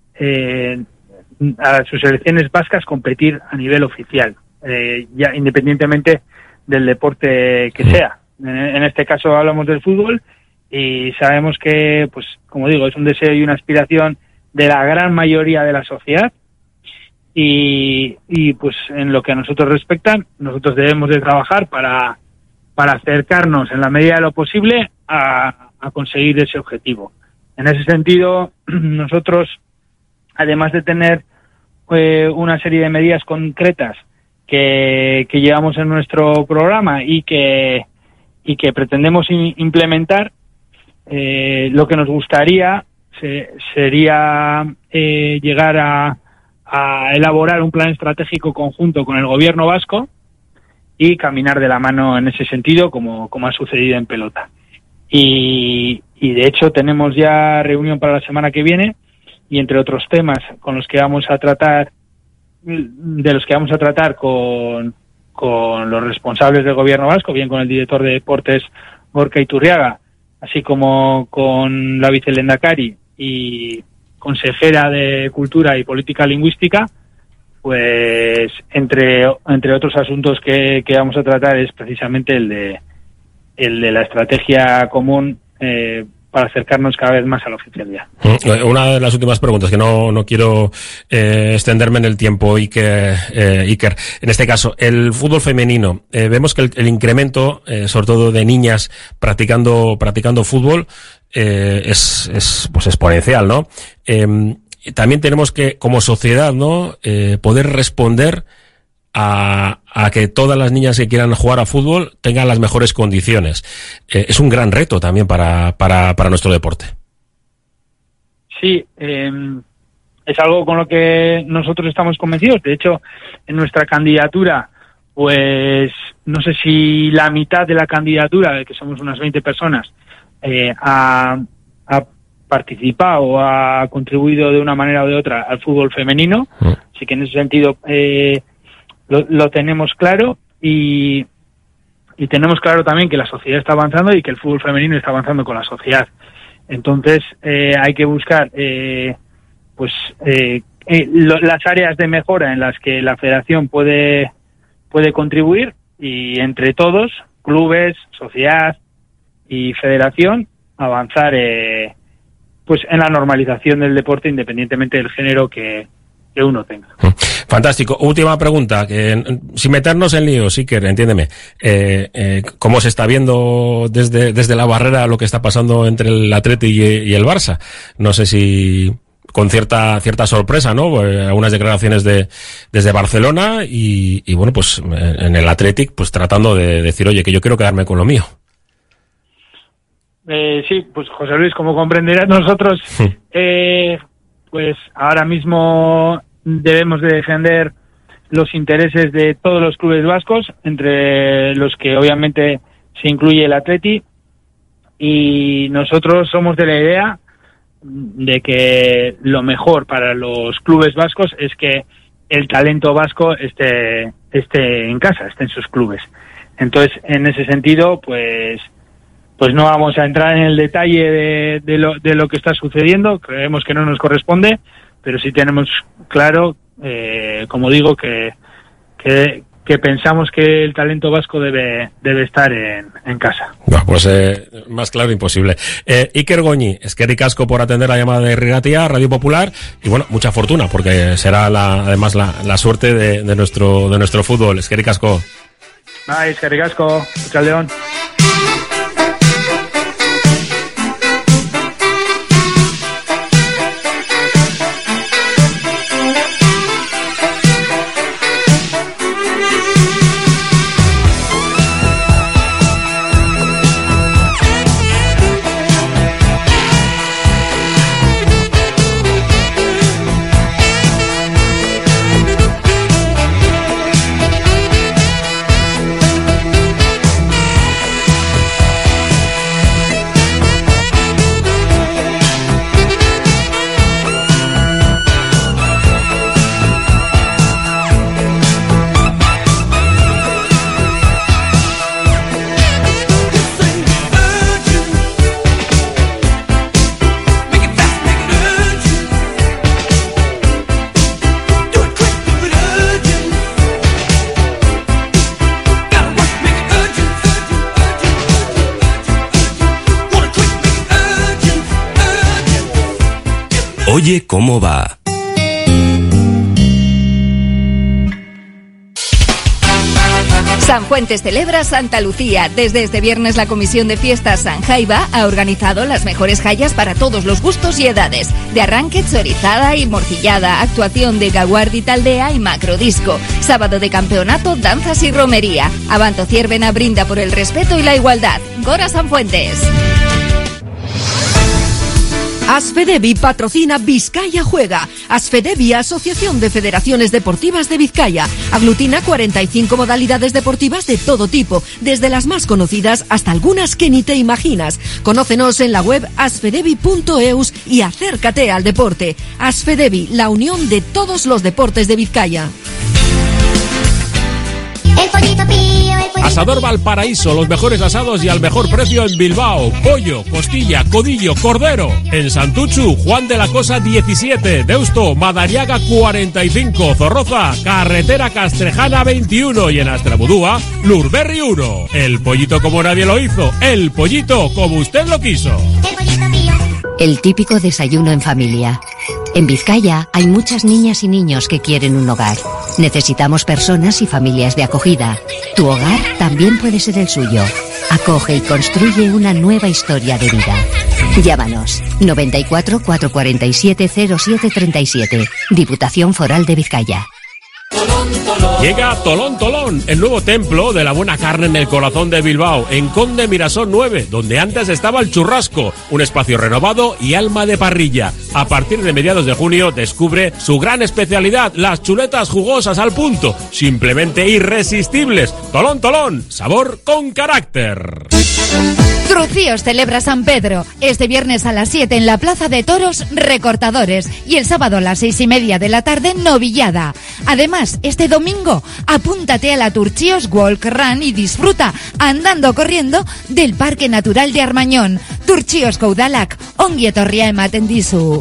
vascas competir a nivel oficial, ya independientemente del deporte que sea. En este caso hablamos del fútbol y sabemos que, pues como digo, es un deseo y una aspiración de la gran mayoría de la sociedad, y pues en lo que a nosotros respecta, nosotros debemos de trabajar para acercarnos en la medida de lo posible a conseguir ese objetivo. En ese sentido, nosotros, además de tener una serie de medidas concretas que llevamos en nuestro programa y que pretendemos implementar, lo que nos gustaría sería llegar a elaborar un plan estratégico conjunto con el gobierno vasco y caminar de la mano en ese sentido, como ha sucedido en pelota. Y de hecho tenemos ya reunión para la semana que viene, y entre otros temas de los que vamos a tratar con los responsables del gobierno vasco, bien con el director de deportes Gorka Iturriaga, así como con la vicelehendakari y consejera de Cultura y Política Lingüística, pues entre otros asuntos que vamos a tratar es precisamente el de la estrategia común para acercarnos cada vez más a la oficialidad. Una de las últimas preguntas, que no quiero extenderme en el tiempo, Iker. En este caso, el fútbol femenino. Vemos que el incremento, sobre todo de niñas practicando fútbol, es pues exponencial, ¿no? También tenemos que, como sociedad, ¿no? Poder responder a que todas las niñas que quieran jugar a fútbol tengan las mejores condiciones. Es un gran reto también para nuestro deporte. Sí, es algo con lo que nosotros estamos convencidos. De hecho, en nuestra candidatura, pues no sé si la mitad de la candidatura, que somos unas 20 personas, ha participado o ha contribuido de una manera o de otra al fútbol femenino. Así que en ese sentido lo tenemos claro, y tenemos claro también que la sociedad está avanzando y que el fútbol femenino está avanzando con la sociedad. Entonces hay que buscar las áreas de mejora en las que la federación puede contribuir, y entre todos, clubes, sociedad, y federación avanzar pues en la normalización del deporte independientemente del género que uno tenga. Fantástico. Última pregunta, que sin meternos en líos, Iker, entiéndeme. ¿Cómo se está viendo desde la barrera lo que está pasando entre el Atleti y el Barça? No sé si con cierta sorpresa, ¿no? Algunas declaraciones desde Barcelona y bueno, pues en el Athletic, pues tratando de decir, oye, que yo quiero quedarme con lo mío. Sí, pues José Luis, como comprenderás, nosotros pues ahora mismo debemos de defender los intereses de todos los clubes vascos, entre los que obviamente se incluye el Atleti, y nosotros somos de la idea de que lo mejor para los clubes vascos es que el talento vasco esté en casa, esté en sus clubes. Entonces, en ese sentido, pues no vamos a entrar en el detalle de lo que está sucediendo. Creemos que no nos corresponde, pero sí tenemos claro, como digo, que pensamos que el talento vasco debe estar en casa. No, pues más claro imposible. Iker Goñi, eskerrik asko por atender la llamada de Herri Ratia, Radio Popular, y bueno, mucha fortuna, porque será además la suerte de nuestro fútbol. Eskerrik asko. Eskerrik asko, Chaldeón. Oye, ¿cómo va? Sanfuentes celebra Santa Lucía. Desde este viernes la Comisión de Fiestas San Jaiba ha organizado las mejores jallas para todos los gustos y edades. De arranque, chorizada y morcillada, actuación de Gaguardi Taldea y macrodisco. Sábado de campeonato, danzas y romería. Abanto Ciervena brinda por el respeto y la igualdad. Gora Sanfuentes. Asfedevi patrocina Vizcaya Juega. Asfedevi, Asociación de Federaciones Deportivas de Vizcaya, aglutina 45 modalidades deportivas de todo tipo, desde las más conocidas hasta algunas que ni te imaginas. Conócenos en la web asfedevi.eus y acércate al deporte. Asfedevi, la unión de todos los deportes de Vizcaya. El pollito pío, el pollito Asador Valparaíso, los mejores asados y al mejor precio en Bilbao. Pollo, costilla, codillo, cordero. En Santuchu, Juan de la Cosa 17. Deusto, Madariaga 45. Zorroza, Carretera Castrejana 21. Y en Astrabudúa, Lurberri 1. El pollito como nadie lo hizo. El pollito como usted lo quiso. El típico desayuno en familia. En Vizcaya hay muchas niñas y niños que quieren un hogar. Necesitamos personas y familias de acogida. Tu hogar también puede ser el suyo. Acoge y construye una nueva historia de vida. Llámanos 94 447 0737. Diputación Foral de Vizcaya. Llega Tolón Tolón, el nuevo templo de la buena carne en el corazón de Bilbao, en Conde Mirasol 9, donde antes estaba el Churrasco, un espacio renovado y alma de parrilla. A partir de mediados de junio descubre su gran especialidad, las chuletas jugosas al punto, simplemente irresistibles. Tolón Tolón, sabor con carácter. Trucíos celebra San Pedro. Este viernes a las 7 en la Plaza de Toros, recortadores. Y el sábado a las 6:30 de la tarde, novillada. Además, este domingo, apúntate a la Turchíos Walk Run y disfruta, andando o corriendo, del Parque Natural de Armañón. Turchíos Caudalac, ongi etorria ematen dizu.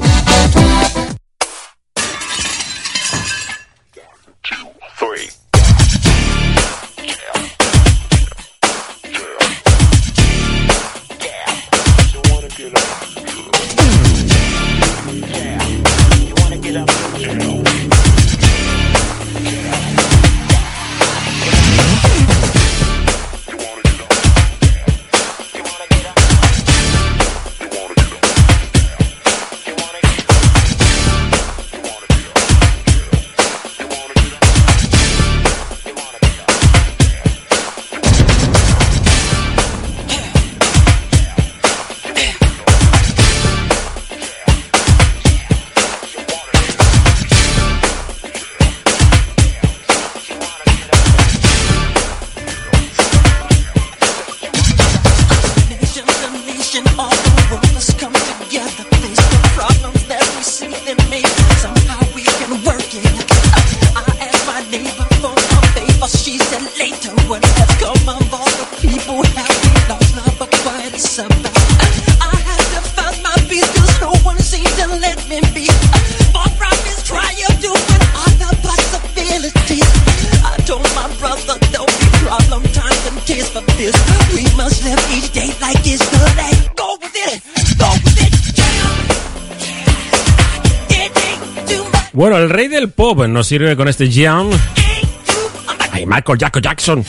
Bueno, el rey del pop nos sirve con este jam. Ay, Michael Jackson.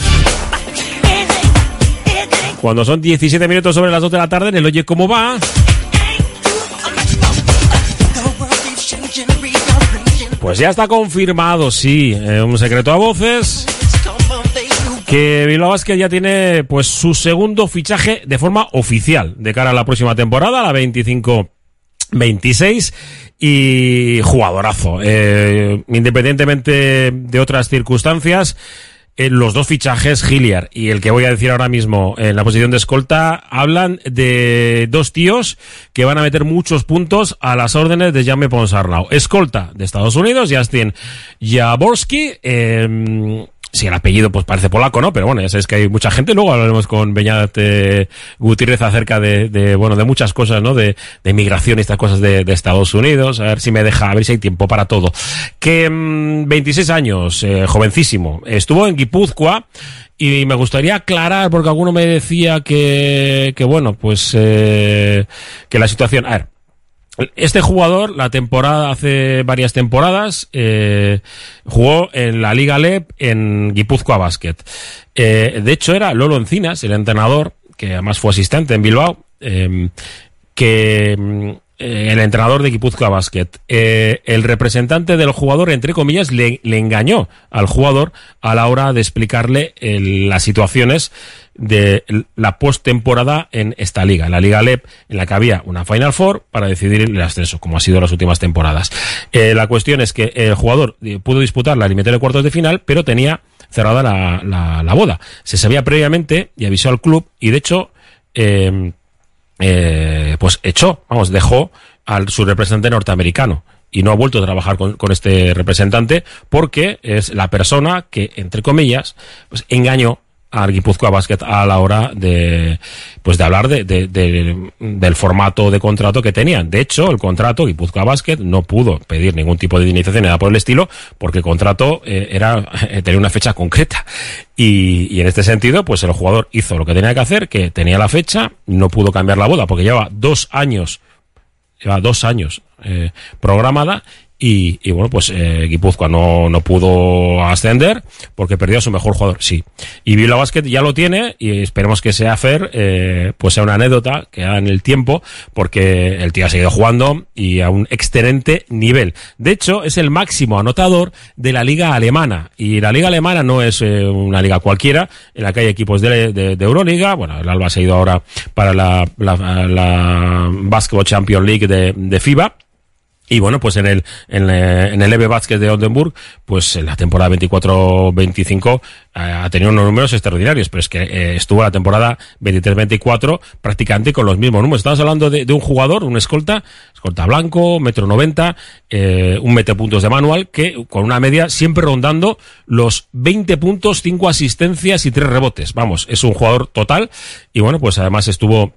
Cuando son 17 minutos sobre las 2 de la tarde en el Oye Cómo Va. Pues ya está confirmado, sí, un secreto a voces, que Bilbao Basket ya tiene pues su segundo fichaje de forma oficial de cara a la próxima temporada, la 25-26, y jugadorazo. Independientemente de otras circunstancias, los dos fichajes, Hilliard y el que voy a decir ahora mismo en la posición de escolta, hablan de dos tíos que van a meter muchos puntos a las órdenes de Jaume Ponsarnau. Escolta de Estados Unidos, Justin Jaworski, sí, el apellido pues parece polaco, ¿no? Pero bueno, ya sabéis que hay mucha gente. Luego hablaremos con Beñat Gutiérrez acerca de muchas cosas, ¿no? De inmigración y estas cosas de Estados Unidos. A ver si me deja, a ver si hay tiempo para todo. Que 26 años, jovencísimo. Estuvo en Guipúzcoa y me gustaría aclarar, porque alguno me decía que bueno, pues que la situación... A ver, este jugador, hace varias temporadas, jugó en la Liga LEP en Guipúzcoa Basket. De hecho, era Lolo Encinas, el entrenador, que además fue asistente en Bilbao, el entrenador de Guipúzcoa Basket. El representante del jugador, entre comillas, le engañó al jugador a la hora de explicarle las situaciones de la postemporada en esta liga, en la Liga LEP, en la que había una Final Four para decidir el ascenso, como ha sido las últimas temporadas. La cuestión es que el jugador pudo disputar la eliminatoria de cuartos de final, pero tenía cerrada la boda. Se sabía previamente y avisó al club, y de hecho pues dejó a su representante norteamericano y no ha vuelto a trabajar con este representante, porque es la persona que, entre comillas, pues engañó al Guipúzcoa Basket a la hora de hablar del formato de contrato que tenían. De hecho, el contrato, Guipúzcoa Basket no pudo pedir ningún tipo de indemnización ni nada por el estilo, porque el contrato tenía una fecha concreta. Y en este sentido, pues el jugador hizo lo que tenía que hacer, que tenía la fecha, no pudo cambiar la boda, porque lleva 2 años programada. Y bueno, pues Guipúzcoa no pudo ascender porque perdió a su mejor jugador, sí. Y Bilbao Basket ya lo tiene, y esperemos que sea pues sea una anécdota que haga en el tiempo, porque el tío ha seguido jugando y a un excelente nivel. De hecho, es el máximo anotador de la liga alemana, y la liga alemana no es una liga cualquiera, en la que hay equipos de Euroliga. Bueno, el Alba se ha ido ahora para la Basketball Champions League de FIBA. Y bueno, pues en el EB Basket de Oldenburg, pues en la temporada 24-25 ha tenido unos números extraordinarios, pero es que estuvo la temporada 23-24 prácticamente con los mismos números. Estamos hablando de un jugador, un escolta blanco, 1,90 m, un metepuntos de manual, que con una media siempre rondando los 20 puntos, 5 asistencias y 3 rebotes. Vamos, es un jugador total. Y bueno, pues además estuvo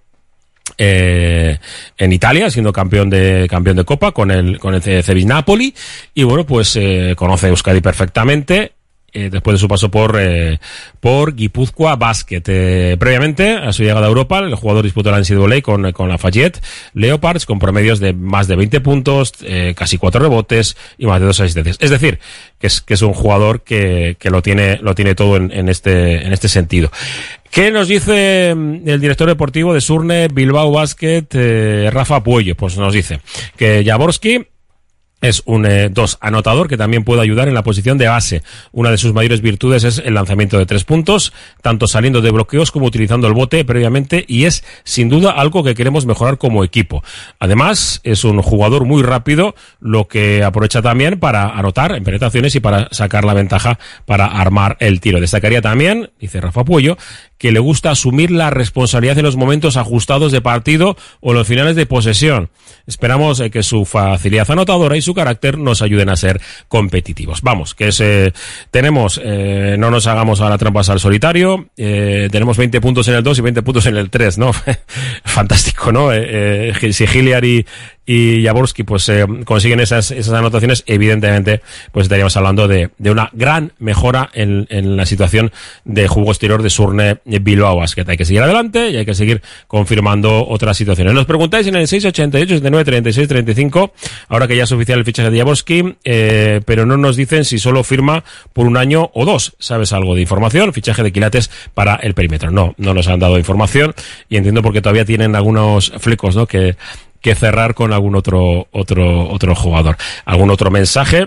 en Italia, siendo campeón de Copa con el Cevis Napoli, y bueno, pues conoce Euskadi perfectamente, después de su paso por Guipúzcoa Basket. Previamente a su llegada a Europa, el jugador disputó la NCAA con la Fayette Leopards, con promedios de más de 20 puntos, casi 4 rebotes y más de 2 asistencias. Es decir, que es un jugador que lo tiene todo en este sentido. ¿Qué nos dice el director deportivo de Surne Bilbao Basket, Rafa Puello? Pues nos dice que Jaworski es un 2 anotador que también puede ayudar en la posición de base. Una de sus mayores virtudes es el lanzamiento de 3 puntos, tanto saliendo de bloqueos como utilizando el bote previamente, y es sin duda algo que queremos mejorar como equipo. Además, es un jugador muy rápido, lo que aprovecha también para anotar en penetraciones y para sacar la ventaja para armar el tiro. Destacaría también, dice Rafa Puello, que le gusta asumir la responsabilidad en los momentos ajustados de partido o los finales de posesión. Esperamos que su facilidad anotadora y su carácter nos ayuden a ser competitivos. Vamos, que tenemos, no nos hagamos ahora trampas al solitario, tenemos 20 puntos en el 2 y 20 puntos en el 3, ¿no? Fantástico, ¿no? Si Hilliard y y Jaworski pues consiguen esas anotaciones, evidentemente pues estaríamos hablando de una gran mejora en la situación de juego exterior de Surne Bilbao Basket. Hay que seguir adelante y hay que seguir confirmando otras situaciones. Nos preguntáis en el 688-79-36-35, ahora que ya es oficial el fichaje de Jaworski, pero no nos dicen si solo firma por un año o dos. ¿Sabes algo de información? Fichaje de quilates para el perímetro. No nos han dado información y entiendo porque todavía tienen algunos flecos, ¿no?, que cerrar con algún otro jugador. ¿Algún otro mensaje?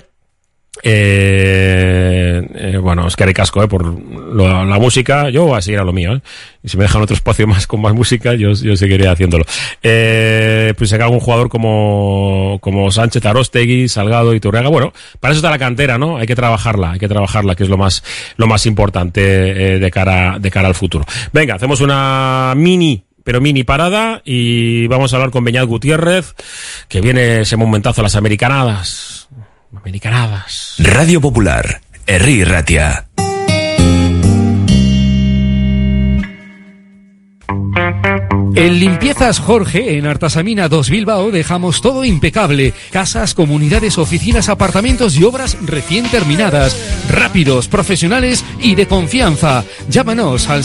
Bueno, es que haré casco por la música. Yo voy a seguir a lo mío, y si me dejan otro espacio más con más música, yo seguiré haciéndolo. Pues sacar algún jugador como Sánchez, Arostegui, Salgado y Turriaga. Bueno, para eso está la cantera, ¿no? Hay que trabajarla, que es lo más importante de cara al futuro. Venga, hacemos una mini parada y vamos a hablar con Beñat Gutiérrez, que viene ese momentazo a las americanadas. Radio Popular, Herri Ratia. En Limpiezas Jorge, en Artasamina 2 Bilbao, dejamos todo impecable. Casas, comunidades, oficinas, apartamentos y obras recién terminadas. Rápidos, profesionales y de confianza. Llámanos al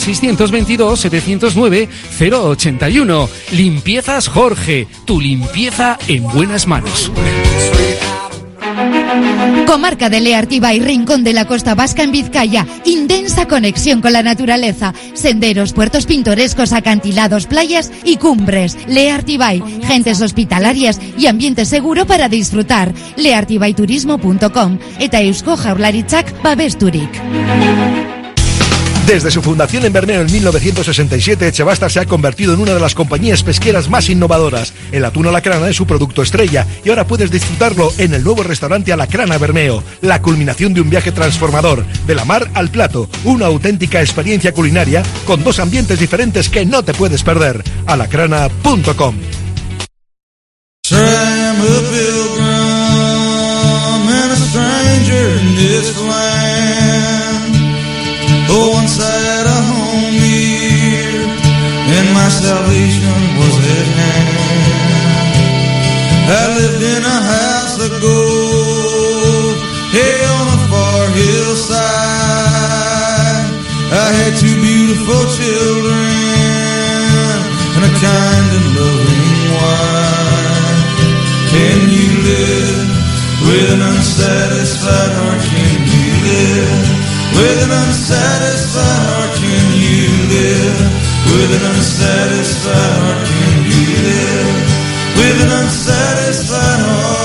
622-709-081. Limpiezas Jorge, tu limpieza en buenas manos. Comarca de Leartiba y Rincón de la Costa Vasca en Vizcaya. Intensa conexión con la naturaleza. Senderos, puertos pintorescos, acantilados, playas y cumbres. Leartibay, gentes hospitalarias y ambiente seguro para disfrutar. leartibayturismo.com eta Eusko Jaurlaritzak babesturik. Desde su fundación en Bermeo en 1967, Echebasta se ha convertido en una de las compañías pesqueras más innovadoras. El atún alacrana es su producto estrella y ahora puedes disfrutarlo en el nuevo restaurante Alacrana Bermeo. La culminación de un viaje transformador, de la mar al plato, una auténtica experiencia culinaria con dos ambientes diferentes que no te puedes perder. Alacrana.com. Oh, once I had a home here, and my salvation was at hand. I lived in a house of gold, hey, on a far hillside. I had two beautiful children, and a kind and loving wife. Can you live with an unsatisfied heart? Can you live with an unsatisfied heart? Can you live with an unsatisfied heart? Can you live with an unsatisfied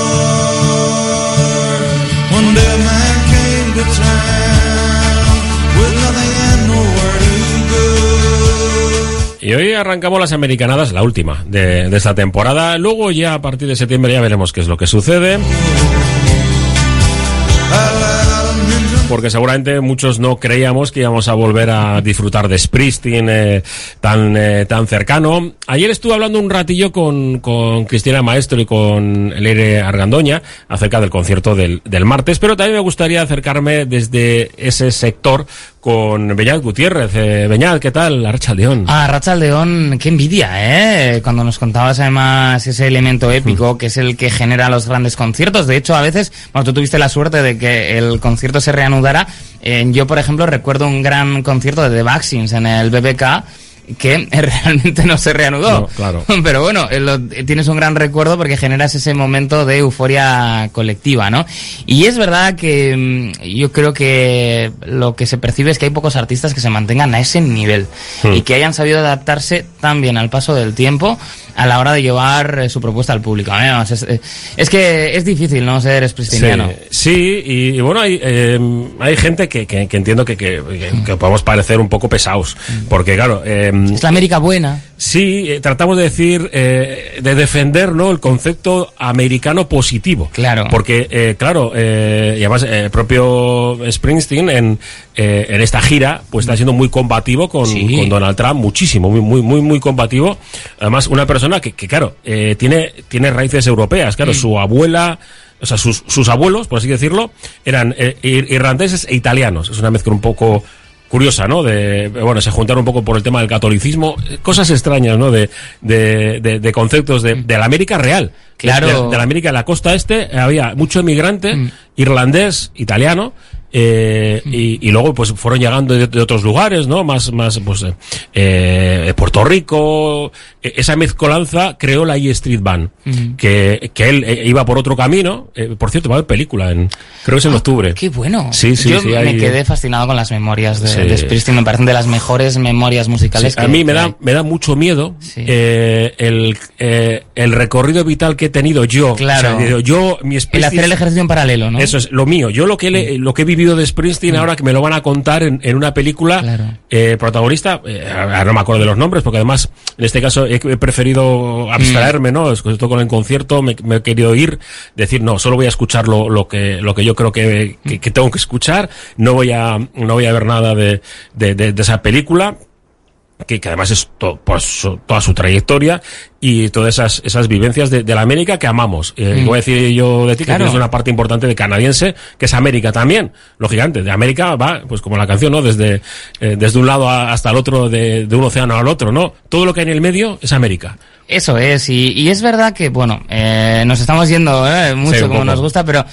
heart? One day a man came to town with nothing and nowhere to go. Y hoy arrancamos las americanadas, la última de esta temporada. Luego ya a partir de septiembre ya veremos qué es lo que sucede. Porque seguramente muchos no creíamos que íbamos a volver a disfrutar de Springsteen tan cercano. Ayer estuve hablando un ratillo con Cristina Maestro y con Leire Argandoña acerca del concierto del martes, pero también me gustaría acercarme desde ese sector con Beñat Gutiérrez. Beñat, ¿qué tal? Arratsaldeon. Arratsaldeon, qué envidia, cuando nos contabas además ese elemento épico que es el que genera los grandes conciertos. De hecho, a veces, bueno, tú tuviste la suerte de que el concierto se reanudara. Yo, por ejemplo, recuerdo un gran concierto de The Vaccines en el BBK que realmente no se reanudó. No, claro. Pero bueno, tienes un gran recuerdo porque generas ese momento de euforia colectiva, ¿no? Y es verdad que yo creo que lo que se percibe es que hay pocos artistas que se mantengan a ese nivel y que hayan sabido adaptarse tan bien al paso del tiempo a la hora de llevar su propuesta al público. Es que es difícil, ¿no?, ser springsteeniano. Sí, y bueno, hay gente que entiendo que podemos parecer un poco pesados, porque claro... es la América buena. Sí, tratamos de decir, de defender, ¿no?, el concepto americano positivo. Claro. Porque, y además, el propio Springsteen en esta gira, pues está siendo muy combativo con Donald Trump, muchísimo, muy combativo. Además, una persona que claro, tiene raíces europeas, claro, su abuela... O sea, sus abuelos, por así decirlo, eran irlandeses e italianos. Es una mezcla un poco curiosa, ¿no? Bueno, se juntaron un poco por el tema del catolicismo, cosas extrañas, ¿no? De conceptos de la América real. Claro. De la América, en la costa este, había mucho emigrante, irlandés, italiano, y luego pues fueron llegando de otros lugares, ¿no? Más pues Puerto Rico. Esa mezcolanza creó la E Street Band, que él iba por otro camino. Por cierto, va a haber película creo que es en octubre. Qué bueno. Sí, Yo me quedé fascinado con las memorias de Springsteen. Me parecen de las mejores memorias musicales. A mí me da mucho miedo el recorrido vital que he tenido yo. Claro. O sea, mi Springsteen, el hacer el ejercicio en paralelo, ¿no? Eso es lo mío. Yo lo que he vivido de Springsteen, ahora que me lo van a contar en una película, protagonista, ahora no me acuerdo de los nombres, porque además en este caso he preferido abstraerme, ¿no? Sobre todo con el concierto me he querido decir, no, solo voy a escuchar lo que yo creo que tengo que escuchar, no voy a ver nada de esa película, que además es toda su trayectoria y todas esas vivencias de la América que amamos. Voy a decir yo de ti, que tienes una parte importante de canadiense, que es América también, lógicamente. De América va, pues como la canción, ¿no? Desde un lado hasta el otro, de un océano al otro, ¿no? Todo lo que hay en el medio es América. Eso es, y es verdad que, bueno, nos estamos yendo mucho como nos gusta, pero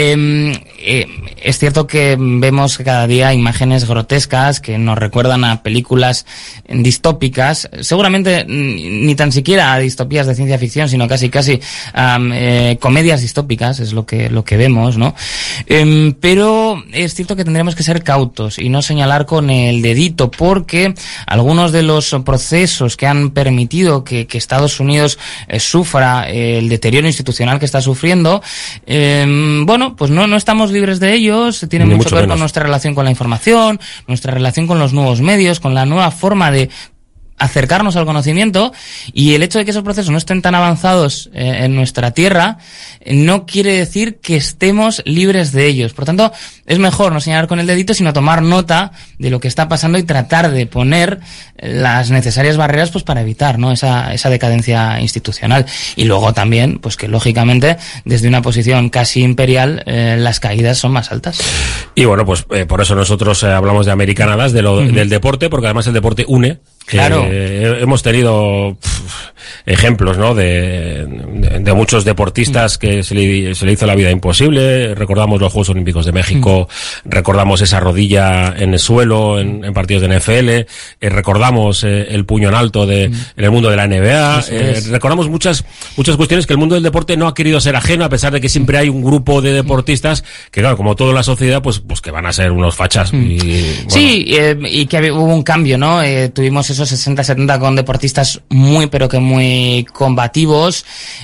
es cierto que vemos cada día imágenes grotescas que nos recuerdan a películas distópicas, seguramente ni tan siquiera a distopías de ciencia ficción, sino casi comedias distópicas, es lo que vemos, ¿no? Pero es cierto que tendremos que ser cautos y no señalar con el dedito, porque algunos de los procesos que han permitido que Estados Unidos sufra el deterioro institucional que está sufriendo, bueno, pues no estamos libres de ellos. Tiene mucho que ver con nuestra relación con la información, nuestra relación con los nuevos medios, con la nueva forma de acercarnos al conocimiento, y el hecho de que esos procesos no estén tan avanzados en nuestra tierra no quiere decir que estemos libres de ellos. Por tanto, es mejor no señalar con el dedito, sino tomar nota de lo que está pasando y tratar de poner las necesarias barreras pues para evitar, ¿no?, esa decadencia institucional. Y luego también, pues que lógicamente desde una posición casi imperial las caídas son más altas. Y bueno, pues por eso nosotros hablamos de americanadas, del deporte, porque además el deporte une. Claro. Hemos tenido ejemplos, ¿no?, de muchos deportistas que se le hizo la vida imposible. Recordamos los Juegos Olímpicos de México, recordamos esa rodilla en el suelo en partidos de NFL, recordamos el puño en alto en el mundo de la NBA, recordamos muchas cuestiones que el mundo del deporte no ha querido ser ajeno, a pesar de que siempre hay un grupo de deportistas que, claro, como toda la sociedad, pues que van a ser unos fachas. Y, bueno. Sí, y que hubo un cambio, ¿no? Tuvimos esos 60-70 con deportistas muy, pero que muy combativos.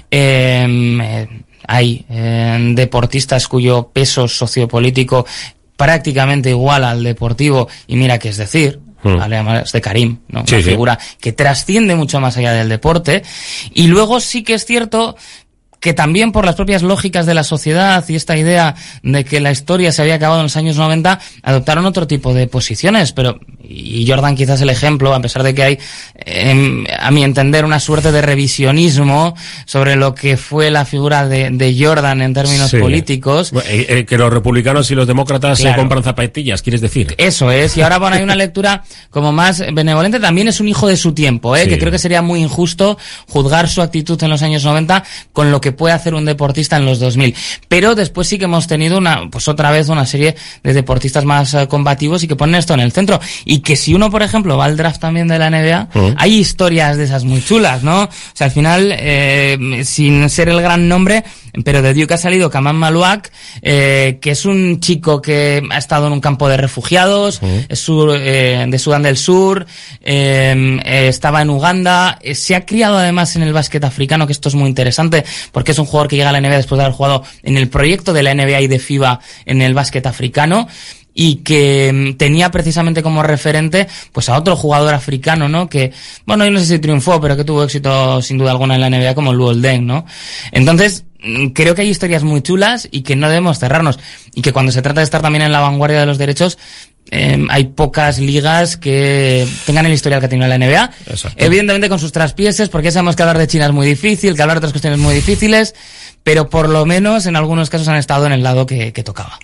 Hay deportistas cuyo peso sociopolítico prácticamente igual al deportivo, y mira que es decir, hablamos de Karim, ¿no? Una figura que trasciende mucho más allá del deporte. Y luego sí que es cierto que también por las propias lógicas de la sociedad y esta idea de que la historia se había acabado en los años 90, adoptaron otro tipo de posiciones, y Jordan quizás el ejemplo, a pesar de que hay, a mi entender, una suerte de revisionismo sobre lo que fue la figura de Jordan en términos políticos. Que los republicanos y los demócratas se compran zapatillas, ¿quieres decir? Eso es, y ahora bueno, hay una lectura como más benevolente. También es un hijo de su tiempo, que creo que sería muy injusto juzgar su actitud en los años 90 con lo que puede hacer un deportista en los 2000. Pero después sí que hemos tenido otra vez una serie de deportistas más combativos y que ponen esto en el centro. Y que si uno, por ejemplo, va al draft también de la NBA, hay historias de esas muy chulas, ¿no? O sea, al final, sin ser el gran nombre, pero de Duke ha salido Kaman Maluak, que es un chico que ha estado en un campo de refugiados, es de Sudán del Sur, estaba en Uganda, se ha criado además en el básquet africano, que esto es muy interesante, porque es un jugador que llega a la NBA después de haber jugado en el proyecto de la NBA y de FIBA en el básquet africano, y que tenía precisamente como referente pues a otro jugador africano, ¿no? Que, bueno, yo no sé si triunfó, pero que tuvo éxito sin duda alguna en la NBA, como Luol Deng, ¿no? Entonces, creo que hay historias muy chulas y que no debemos cerrarnos, y que cuando se trata de estar también en la vanguardia de los derechos, hay pocas ligas que tengan el historial que ha tenido la NBA. Exacto. Evidentemente con sus traspieses, porque ya sabemos que hablar de China es muy difícil, que hablar de otras cuestiones muy difíciles, pero por lo menos en algunos casos han estado en el lado que tocaba.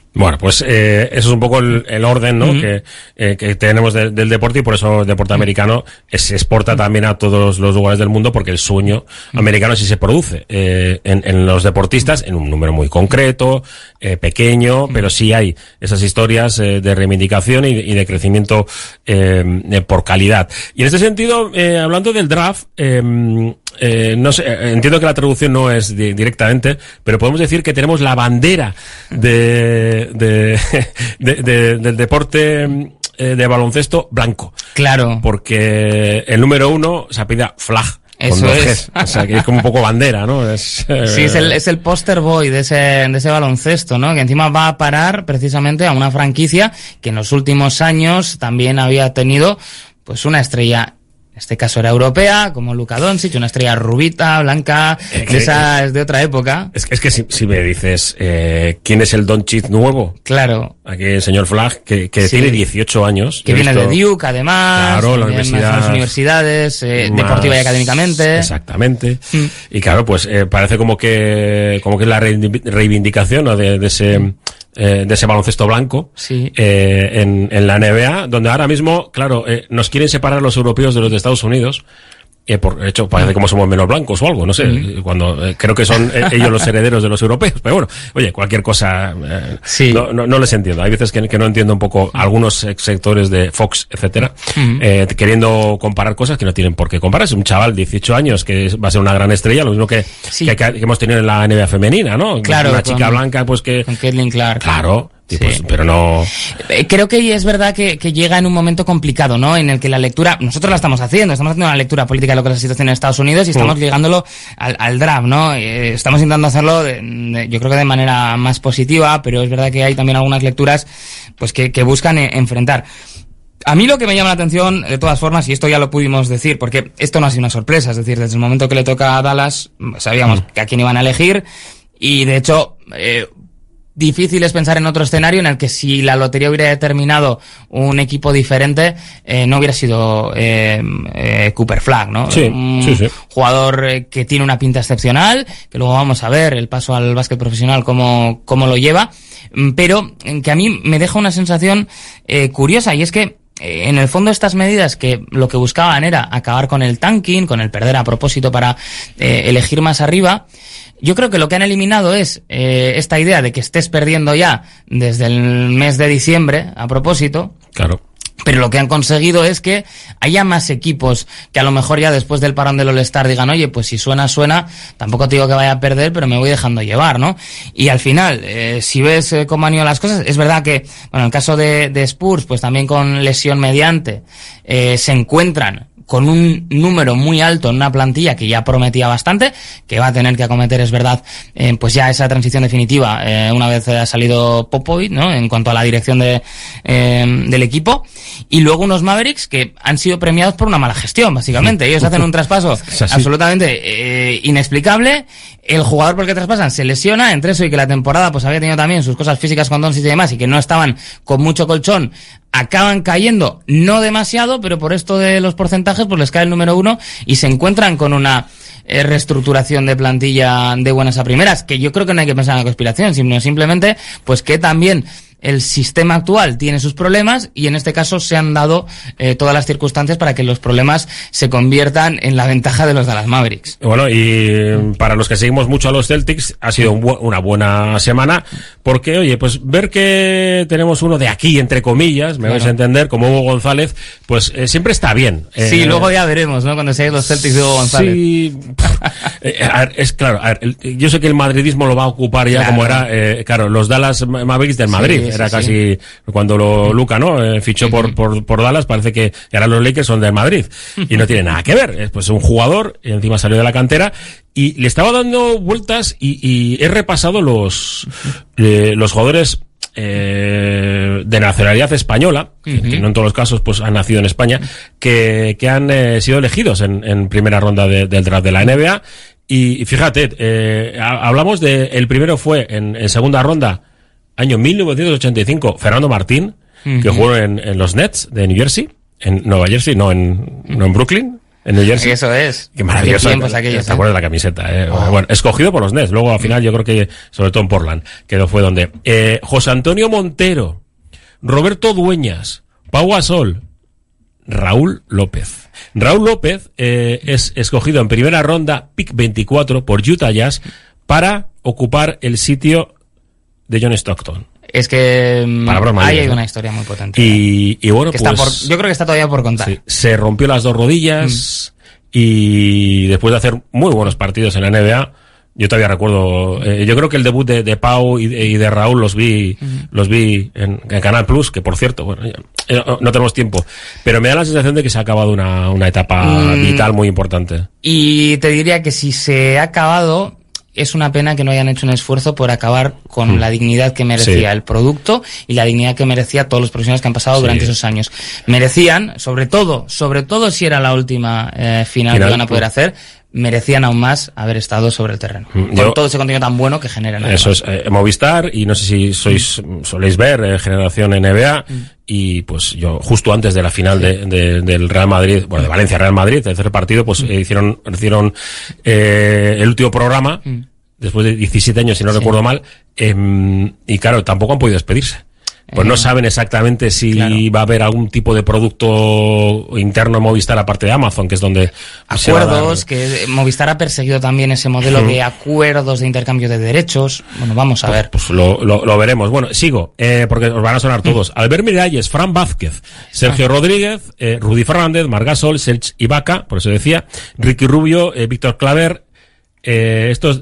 Bueno, pues eso es un poco el orden, ¿no? Que tenemos del deporte, y por eso el deporte americano se exporta también a todos los lugares del mundo, porque el sueño americano sí se produce en los deportistas en un número muy concreto, pequeño, pero sí hay esas historias de reivindicación y de crecimiento por calidad. Y en este sentido, hablando del draft, no sé, entiendo que la traducción no es directamente, pero podemos decir que tenemos la bandera del deporte de baloncesto blanco. Claro. Porque el número 1 se apellida Flag. Eso es. O sea, que es como un poco bandera, ¿no? Sí, es el poster boy de ese baloncesto, ¿no? Que encima va a parar precisamente a una franquicia que en los últimos años también había tenido pues una estrella. En este caso era europea, como Luka Doncic, una estrella rubita, blanca, de esas de otra época. Es que si me dices, ¿quién es el Doncic nuevo? Claro. Aquí el señor Flag, que sí, tiene 18 años. Que viene de Duke, además. Claro, las universidades, deportiva y académicamente. Exactamente. Y claro, pues parece como que es la reivindicación, ¿no? de ese baloncesto blanco, sí. En la NBA, donde ahora mismo, claro, nos quieren separar los europeos de los de Estados Unidos. Por hecho, parece como somos menos blancos o algo, no sé, cuando creo que son ellos los herederos de los europeos, pero bueno, oye, cualquier cosa, sí. no les entiendo. Hay veces que no entiendo un poco algunos sectores de Fox, etcétera, queriendo comparar cosas que no tienen por qué compararse. Un chaval de 18 años que va a ser una gran estrella, lo mismo que hemos tenido en la NBA femenina, ¿no? Claro. Una chica blanca, pues que... Con Caitlin Clark. Claro. Sí, Sí. pues, pero no... Creo que es verdad que llega en un momento complicado, ¿no? En el que la lectura, nosotros la estamos haciendo una lectura política de lo que es la situación en Estados Unidos y estamos ligándolo al draft, ¿no? Estamos intentando hacerlo, yo creo que de manera más positiva, pero es verdad que hay también algunas lecturas pues que buscan enfrentar. A mí lo que me llama la atención, de todas formas, y esto ya lo pudimos decir, porque esto no ha sido una sorpresa, es decir, desde el momento que le toca a Dallas, sabíamos que a quién iban a elegir, y de hecho... difícil es pensar en otro escenario en el que si la lotería hubiera determinado un equipo diferente, no hubiera sido Cooper Flag, ¿no? Sí, un jugador que tiene una pinta excepcional, que luego vamos a ver el paso al básquet profesional cómo lo lleva, pero que a mí me deja una sensación curiosa, y es que en el fondo estas medidas que lo que buscaban era acabar con el tanking, con el perder a propósito para elegir más arriba, yo creo que lo que han eliminado es esta idea de que estés perdiendo ya desde el mes de diciembre a propósito. Claro. Pero lo que han conseguido es que haya más equipos que a lo mejor ya después del parón del All-Star digan, oye, pues si suena, tampoco te digo que vaya a perder, pero me voy dejando llevar, ¿no? Y al final, si ves cómo han ido las cosas, es verdad que, bueno, en el caso de Spurs, pues también con lesión mediante, se encuentran con un número muy alto en una plantilla que ya prometía bastante, que va a tener que acometer, es verdad, pues ya esa transición definitiva, una vez ha salido Popovich, ¿no? En cuanto a la dirección del equipo. Y luego unos Mavericks que han sido premiados por una mala gestión, básicamente. Ellos hacen un traspaso absolutamente inexplicable. El jugador por el que traspasan se lesiona, entre eso y que la temporada pues había tenido también sus cosas físicas con Doncic y demás, y que no estaban con mucho colchón, acaban cayendo, no demasiado, pero por esto de los porcentajes pues les cae el número 1 y se encuentran con una reestructuración de plantilla de buenas a primeras, que yo creo que no hay que pensar en la conspiración, sino simplemente pues que también el sistema actual tiene sus problemas y en este caso se han dado todas las circunstancias para que los problemas se conviertan en la ventaja de los Dallas Mavericks. Bueno, y para los que seguimos mucho a los Celtics ha sido una buena semana porque, oye, pues ver que tenemos uno de aquí, entre comillas, me vais a entender, como Hugo González, pues siempre está bien. Sí, luego ya veremos, ¿no? Cuando sean los Celtics de Hugo González. Sí, a ver, es claro, yo sé que el madridismo lo va a ocupar ya como era, claro, los Dallas Mavericks del Madrid. Era casi cuando Luka, ¿no? Fichó por Dallas, parece que ahora los Lakers son del Madrid. Y no tiene nada que ver. Pues un jugador, y encima salió de la cantera, y le estaba dando vueltas y he repasado los jugadores de nacionalidad española, que no en todos los casos pues han nacido en España, que han sido elegidos en primera ronda del draft de la NBA. Y fíjate, hablamos el primero fue en segunda ronda, año 1985, Fernando Martín, que jugó en los Nets de New Jersey, en Nueva Jersey, no en Brooklyn, En New Jersey. Eso es. Qué maravilloso. Qué tiempos aquellos, ¿Te acuerdas de la camiseta? Bueno, escogido por los Nets. Luego, al final, yo creo que, sobre todo en Portland, que fue donde. José Antonio Montero, Roberto Dueñas, Pau Gasol, Raúl López. Raúl López es escogido en primera ronda, pick 24, por Utah Jazz, para ocupar el sitio de John Stockton. Es que ahí hay una historia muy potente. Y bueno, que pues... yo creo que está todavía por contar. Sí, se rompió las dos rodillas y después de hacer muy buenos partidos en la NBA, yo todavía recuerdo, yo creo que el debut de Pau y de Raúl los vi en Canal Plus, que por cierto, bueno, no tenemos tiempo, pero me da la sensación de que se ha acabado una etapa vital muy importante. Y te diría que si se ha acabado, es una pena que no hayan hecho un esfuerzo por acabar con la dignidad que merecía el producto y la dignidad que merecía todos los profesionales que han pasado durante esos años. Merecían, sobre todo si era la última final que van a poder hacer, merecían aún más haber estado sobre el terreno. Con todo ese contenido tan bueno que generan. Eso es, Movistar, y no sé si soléis ver Generación NBA, y pues yo, justo antes de la final del Real Madrid, bueno, de Valencia Real Madrid, el tercer partido, pues hicieron el último programa, después de 17 años, si no recuerdo mal, y claro, tampoco han podido despedirse. Pues no saben exactamente si va a haber algún tipo de producto interno en Movistar aparte de Amazon, que es donde acuerdos, que Movistar ha perseguido también ese modelo de acuerdos de intercambio de derechos. Bueno, vamos a ver. Pues lo veremos. Bueno, sigo, porque os van a sonar todos. Albert Miralles, Fran Vázquez, Sergio Rodríguez, Rudy Fernández, Marc Gasol, Serge Ibaka, por eso decía, Ricky Rubio, Víctor Claver. Estos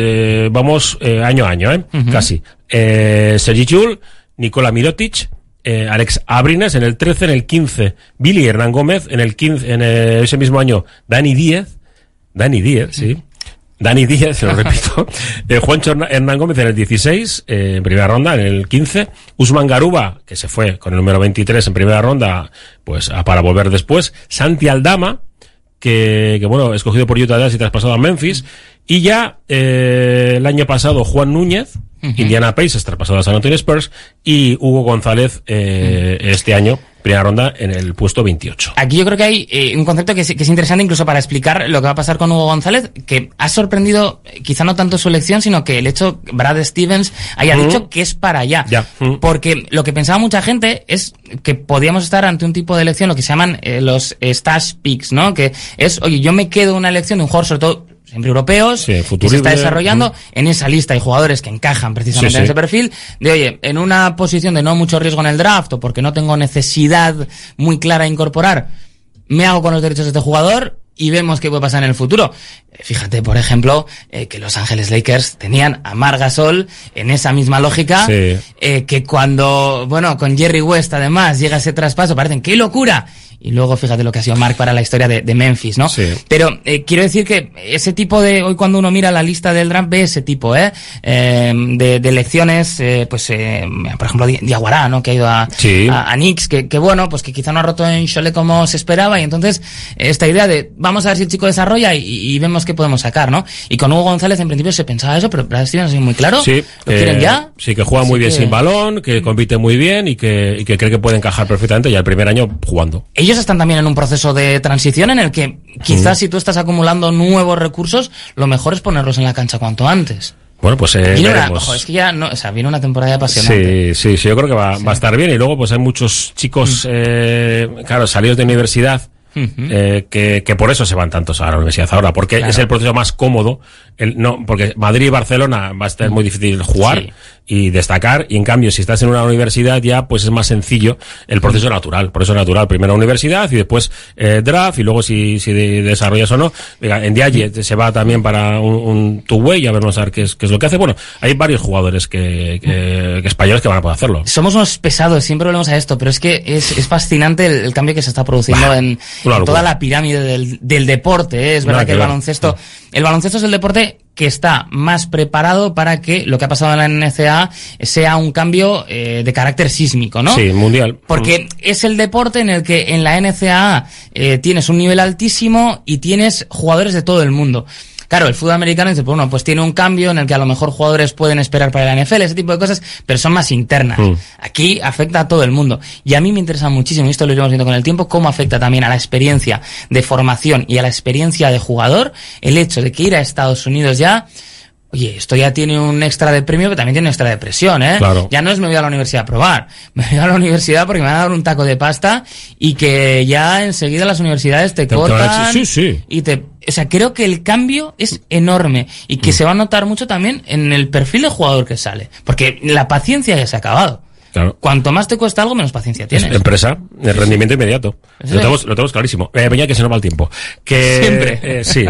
vamos año a año, casi. Sergi Yul, Nikola Mirotic, Alex Abrines en el 13, en el 15, Billy Hernán Gómez, en el 15, ese mismo año, Dani Díez, sí. Dani Díez, se lo repito. Juancho Hernán Gómez en el 16, en primera ronda, en el 15. Usman Garuba, que se fue con el número 23 en primera ronda, pues para volver después. Santi Aldama, que bueno, escogido por Utah Jazz y traspasado a Memphis. Y ya el año pasado Juan Núñez, Indiana Pacers, traspasado a San Antonio Spurs, y Hugo González este año, primera ronda, en el puesto 28. Aquí yo creo que hay un concepto que es interesante incluso para explicar lo que va a pasar con Hugo González, que ha sorprendido quizá no tanto su elección, sino que el hecho que Brad Stevens haya dicho que es para allá. Porque lo que pensaba mucha gente es que podíamos estar ante un tipo de elección, lo que se llaman los stash picks, ¿no? Que es, oye, yo me quedo una elección de un jugador, sobre todo siempre europeos, que se está desarrollando. En esa lista hay jugadores que encajan precisamente en ese perfil de, oye, en una posición de no mucho riesgo en el draft o porque no tengo necesidad muy clara de incorporar, me hago con los derechos de este jugador y vemos qué puede pasar en el futuro. Fíjate, por ejemplo, que Los Ángeles Lakers tenían a Marc Gasol en esa misma lógica, que cuando, bueno, con Jerry West además llega ese traspaso, parecen ¡qué locura! Y luego fíjate lo que ha sido Marc para la historia de Memphis, ¿no? Pero quiero decir que ese tipo de, hoy cuando uno mira la lista del draft, ve ese tipo, de elecciones, por ejemplo, Diawara, ¿no? Que ha ido a Knicks, que bueno, pues que quizá no ha roto en Cholet como se esperaba, y entonces esta idea de vamos a ver si el chico desarrolla y vemos qué podemos sacar, ¿no? Y con Hugo González en principio se pensaba eso, pero Brad Stevens ha sido muy claro. ¿Lo quieren ya? Sí, que juega muy bien sin balón, que compite muy bien y que cree que puede encajar perfectamente ya el primer año jugando. Ellos están también en un proceso de transición en el que quizás si tú estás acumulando nuevos recursos, lo mejor es ponerlos en la cancha cuanto antes. Bueno, pues veremos. Es que ya no, o sea, viene una temporada apasionante. Sí, yo creo que va a estar bien. Y luego pues hay muchos chicos, claro, salidos de universidad, que por eso se van tantos a la universidad ahora, porque es el proceso más cómodo. Porque Madrid y Barcelona va a estar muy difícil jugar y destacar, y en cambio si estás en una universidad ya pues es más sencillo el proceso natural. Por eso es natural, primero universidad y después draft, y luego si desarrollas o no. En Diaye se va también para un two-way, a vernos a ver qué es lo que hace. Bueno, hay varios jugadores que españoles que van a poder hacerlo. Somos unos pesados, siempre volvemos a esto, pero es que es fascinante el cambio que se está produciendo en toda la pirámide del deporte. Es verdad que el baloncesto es el deporte que está más preparado para que lo que ha pasado en la NCAA sea un cambio de carácter sísmico, ¿no? Sí, mundial. Porque es el deporte en el que en la NCAA tienes un nivel altísimo y tienes jugadores de todo el mundo. Claro, el fútbol americano dice, pues bueno, pues tiene un cambio en el que a lo mejor jugadores pueden esperar para la NFL, ese tipo de cosas, pero son más internas. Aquí afecta a todo el mundo. Y a mí me interesa muchísimo, y esto lo iremos viendo con el tiempo, cómo afecta también a la experiencia de formación y a la experiencia de jugador el hecho de que ir a Estados Unidos ya... Oye, esto ya tiene un extra de premio, pero también tiene un extra de presión, ¿eh? Claro. Ya no es me voy a la universidad a probar. Me voy a la universidad porque me van a dar un taco de pasta y que ya enseguida las universidades te cortan. Sí. Y o sea, creo que el cambio es enorme y que se va a notar mucho también en el perfil de jugador que sale. Porque la paciencia ya se ha acabado. Claro. Cuanto más te cuesta algo, menos paciencia tienes. Empresa, el rendimiento inmediato. Eso Lo tenemos clarísimo. Venga, que se nos va el tiempo. Siempre. Sí.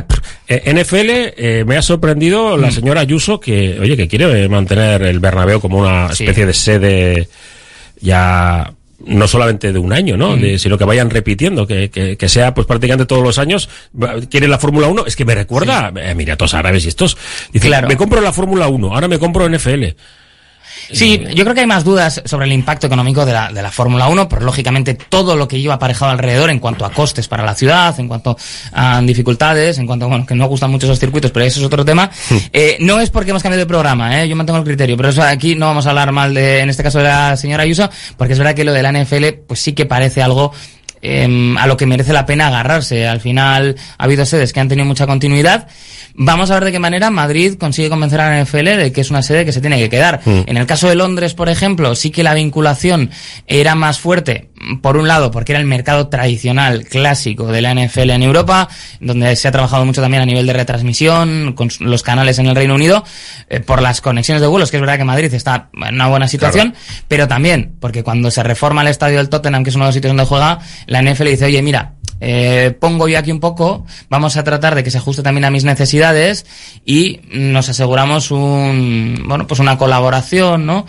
NFL, me ha sorprendido la señora Ayuso que, oye, que quiere mantener el Bernabéu como una especie de sede ya... no solamente de un año, ¿no? Sino que vayan repitiendo, que sea pues prácticamente todos los años. ¿Quieren la Fórmula 1? Es que me recuerda a Emiratos Árabes y estos. Dicen, claro, me compro la Fórmula 1, ahora me compro NFL. Sí, yo creo que hay más dudas sobre el impacto económico de la Fórmula 1, pero lógicamente todo lo que lleva aparejado alrededor en cuanto a costes para la ciudad, en cuanto a dificultades, en cuanto a, bueno, que no gustan mucho esos circuitos, pero eso es otro tema. No es porque hemos cambiado de programa, yo mantengo el criterio, pero eso aquí no vamos a hablar mal en este caso de la señora Ayuso, porque es verdad que lo de la NFL, pues sí que parece algo a lo que merece la pena agarrarse. Al final ha habido sedes que han tenido mucha continuidad. Vamos a ver de qué manera Madrid consigue convencer a la NFL de que es una sede que se tiene que quedar. En el caso de Londres, por ejemplo, sí que la vinculación era más fuerte, por un lado, porque era el mercado tradicional, clásico de la NFL en Europa, donde se ha trabajado mucho también a nivel de retransmisión, con los canales en el Reino Unido, por las conexiones de vuelos, que es verdad que Madrid está en una buena situación, claro, pero también porque cuando se reforma el estadio del Tottenham, que es uno de los sitios donde juega, la NFL dice, oye, mira, pongo yo aquí un poco, vamos a tratar de que se ajuste también a mis necesidades y nos aseguramos una colaboración, ¿no?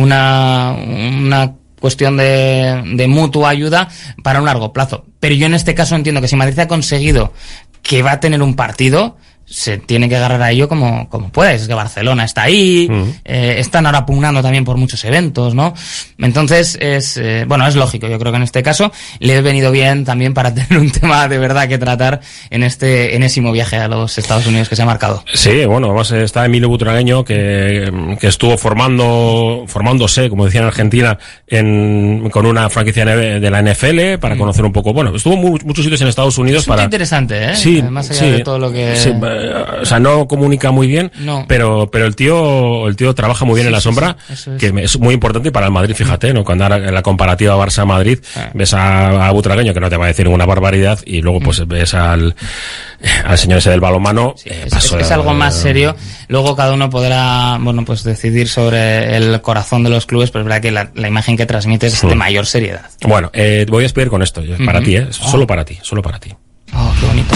Una cuestión de mutua ayuda para un largo plazo. Pero yo en este caso entiendo que si Madrid ha conseguido que va a tener un partido, se tiene que agarrar a ello como pueda. Es que Barcelona está ahí, están ahora pugnando también por muchos eventos, ¿no? Entonces es lógico. Yo creo que en este caso le he venido bien también para tener un tema de verdad que tratar en este enésimo viaje a los Estados Unidos que se ha marcado. Sí, bueno, además está Emilio Butragueño que estuvo formándose, como decía en Argentina, con una franquicia de la NFL para conocer un poco. Bueno, estuvo muchos sitios en Estados Unidos. Es muy interesante, ¿eh? Sí, más allá de todo lo que... Sí, o sea, no comunica muy bien, no, pero el tío trabaja muy bien en la sombra, que es muy importante para el Madrid, fíjate, ¿no? Cuando ahora en la comparativa Barça-Madrid ves a Butragueño, que no te va a decir ninguna barbaridad, y luego pues ves al señor ese del balonmano. Es algo más serio. Luego cada uno podrá, decidir sobre el corazón de los clubes, pero es verdad que la imagen que transmites es de mayor seriedad. Bueno, voy a despedir con esto, para ti, solo para ti. Oh, qué bonito.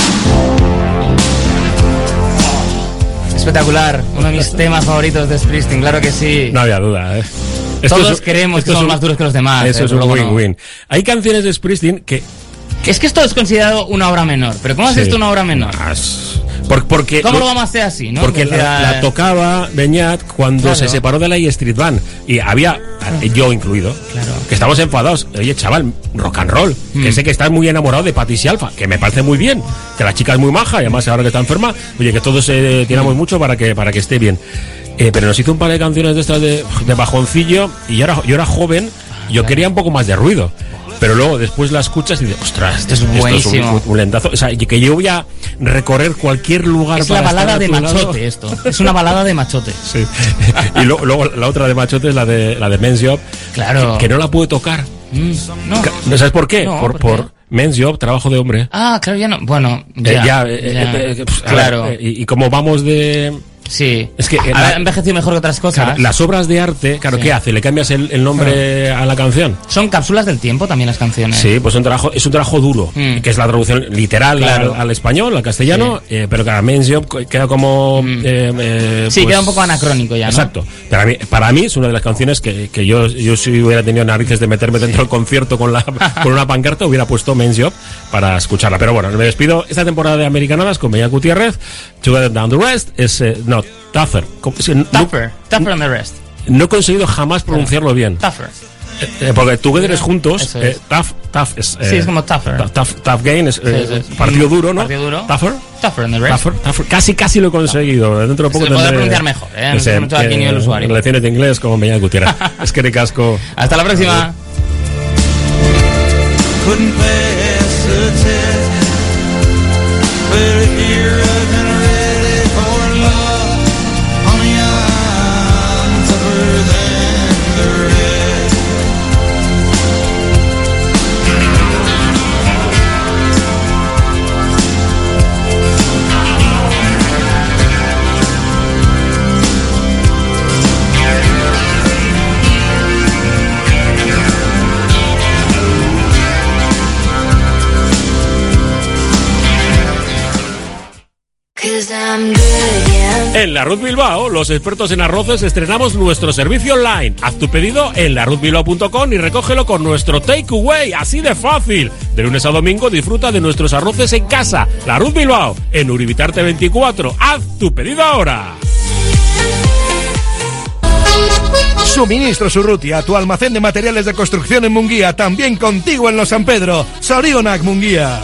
Espectacular, uno de mis temas favoritos de Springsteen, claro que sí. No había duda, Todos queremos que somos más duros que los demás. Eso es un win-win. Hay canciones de Springsteen que... Es que esto es considerado una obra menor, pero ¿cómo haces esto una obra menor? Porque ¿Cómo lo vamos a hacer así, no? Porque la tocaba Beñat cuando se separó de la E Street Band y había, yo incluido, que estamos enfadados. Oye, chaval, rock and roll, que sé que estás muy enamorado de Patricia Alfa, que me parece muy bien, que la chica es muy maja y además ahora que está enferma, oye, que todos tiramos mucho para que esté bien. Pero nos hizo un par de canciones de estas de bajoncillo y yo era joven, yo quería un poco más de ruido. Pero luego después la escuchas y dices, ostras, esto es un lentazo. O sea, que yo voy a recorrer cualquier lugar. Es la balada de Machote esto. Es una balada de Machote. Sí. Y luego la otra de Machote es la de Men's Job. Claro. Que no la pude tocar. No. ¿Sabes por qué? No, por Men's Job, trabajo de hombre. Ah, claro, ya no. Bueno, ya. Claro. Y como vamos de... Sí, es que ha envejecido mejor que otras cosas. Claro, las obras de arte, ¿qué hace? ¿Le cambias el nombre a la canción? Son cápsulas del tiempo también las canciones. Sí, pues es un trabajo duro, que es la traducción literal al español, al castellano, pero cada Men's Job queda como... queda un poco anacrónico ya, ¿no? Exacto. Para mí es una de las canciones que yo si hubiera tenido narices de meterme dentro del concierto con una pancarta, hubiera puesto Men's Job para escucharla. Pero bueno, me despido esta temporada de Americanadas con Beñat Gutiérrez. Together Down the Rest es... Tougher on the Rest. No he conseguido jamás pronunciarlo bien. Tougher. Porque Together es juntos. Tough es... es como Tougher. Tough Game es partido duro, ¿no? Partido duro. Tougher. Casi lo he conseguido. Dentro de poco se lo puede pronunciar mejor, ¿eh? No sé mucho aquí ni el usuario. Lecciones de inglés como Beñat Gutiérrez. Es que ricasco. Hasta la próxima. En La Ruz Bilbao, los expertos en arroces estrenamos nuestro servicio online. Haz tu pedido en laruzbilbao.com y recógelo con nuestro takeaway, así de fácil. De lunes a domingo disfruta de nuestros arroces en casa. La Ruz Bilbao, en Uribitarte 24. Haz tu pedido ahora. Suministros Urrutia, tu almacén de materiales de construcción en Munguía, también contigo en Los San Pedro. Sorionak Munguía.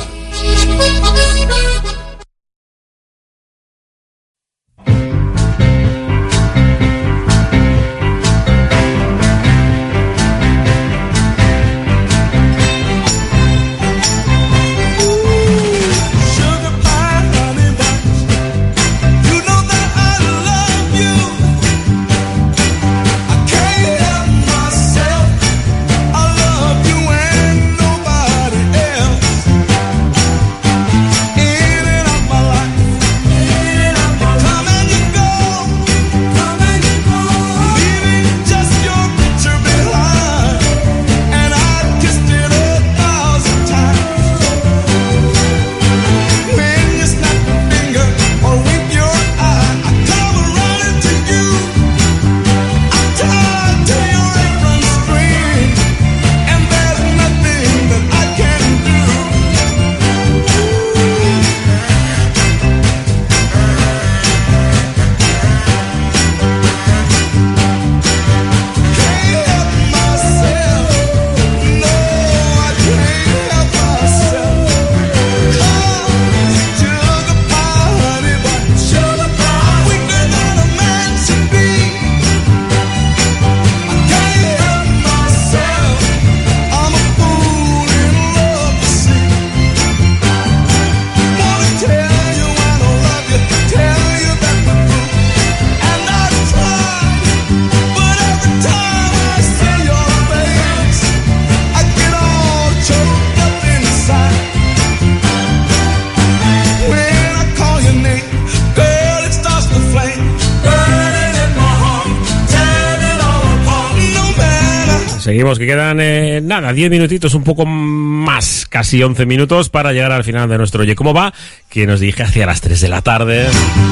Seguimos, que quedan 10 minutitos, un poco más, casi 11 minutos para llegar al final de nuestro Oye Cómo Va, que nos dirige hacia las 3 de la tarde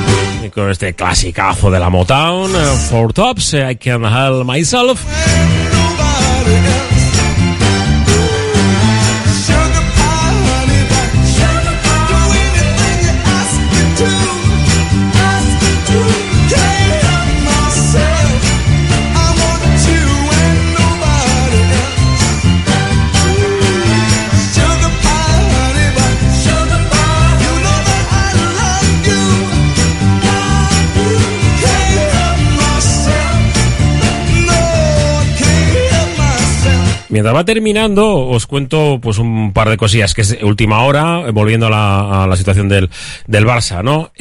con este clasicazo de la Motown, Four Tops, I Can't Help Myself. Mientras va terminando, os cuento pues un par de cosillas, que es última hora, volviendo a la situación del Barça, ¿no?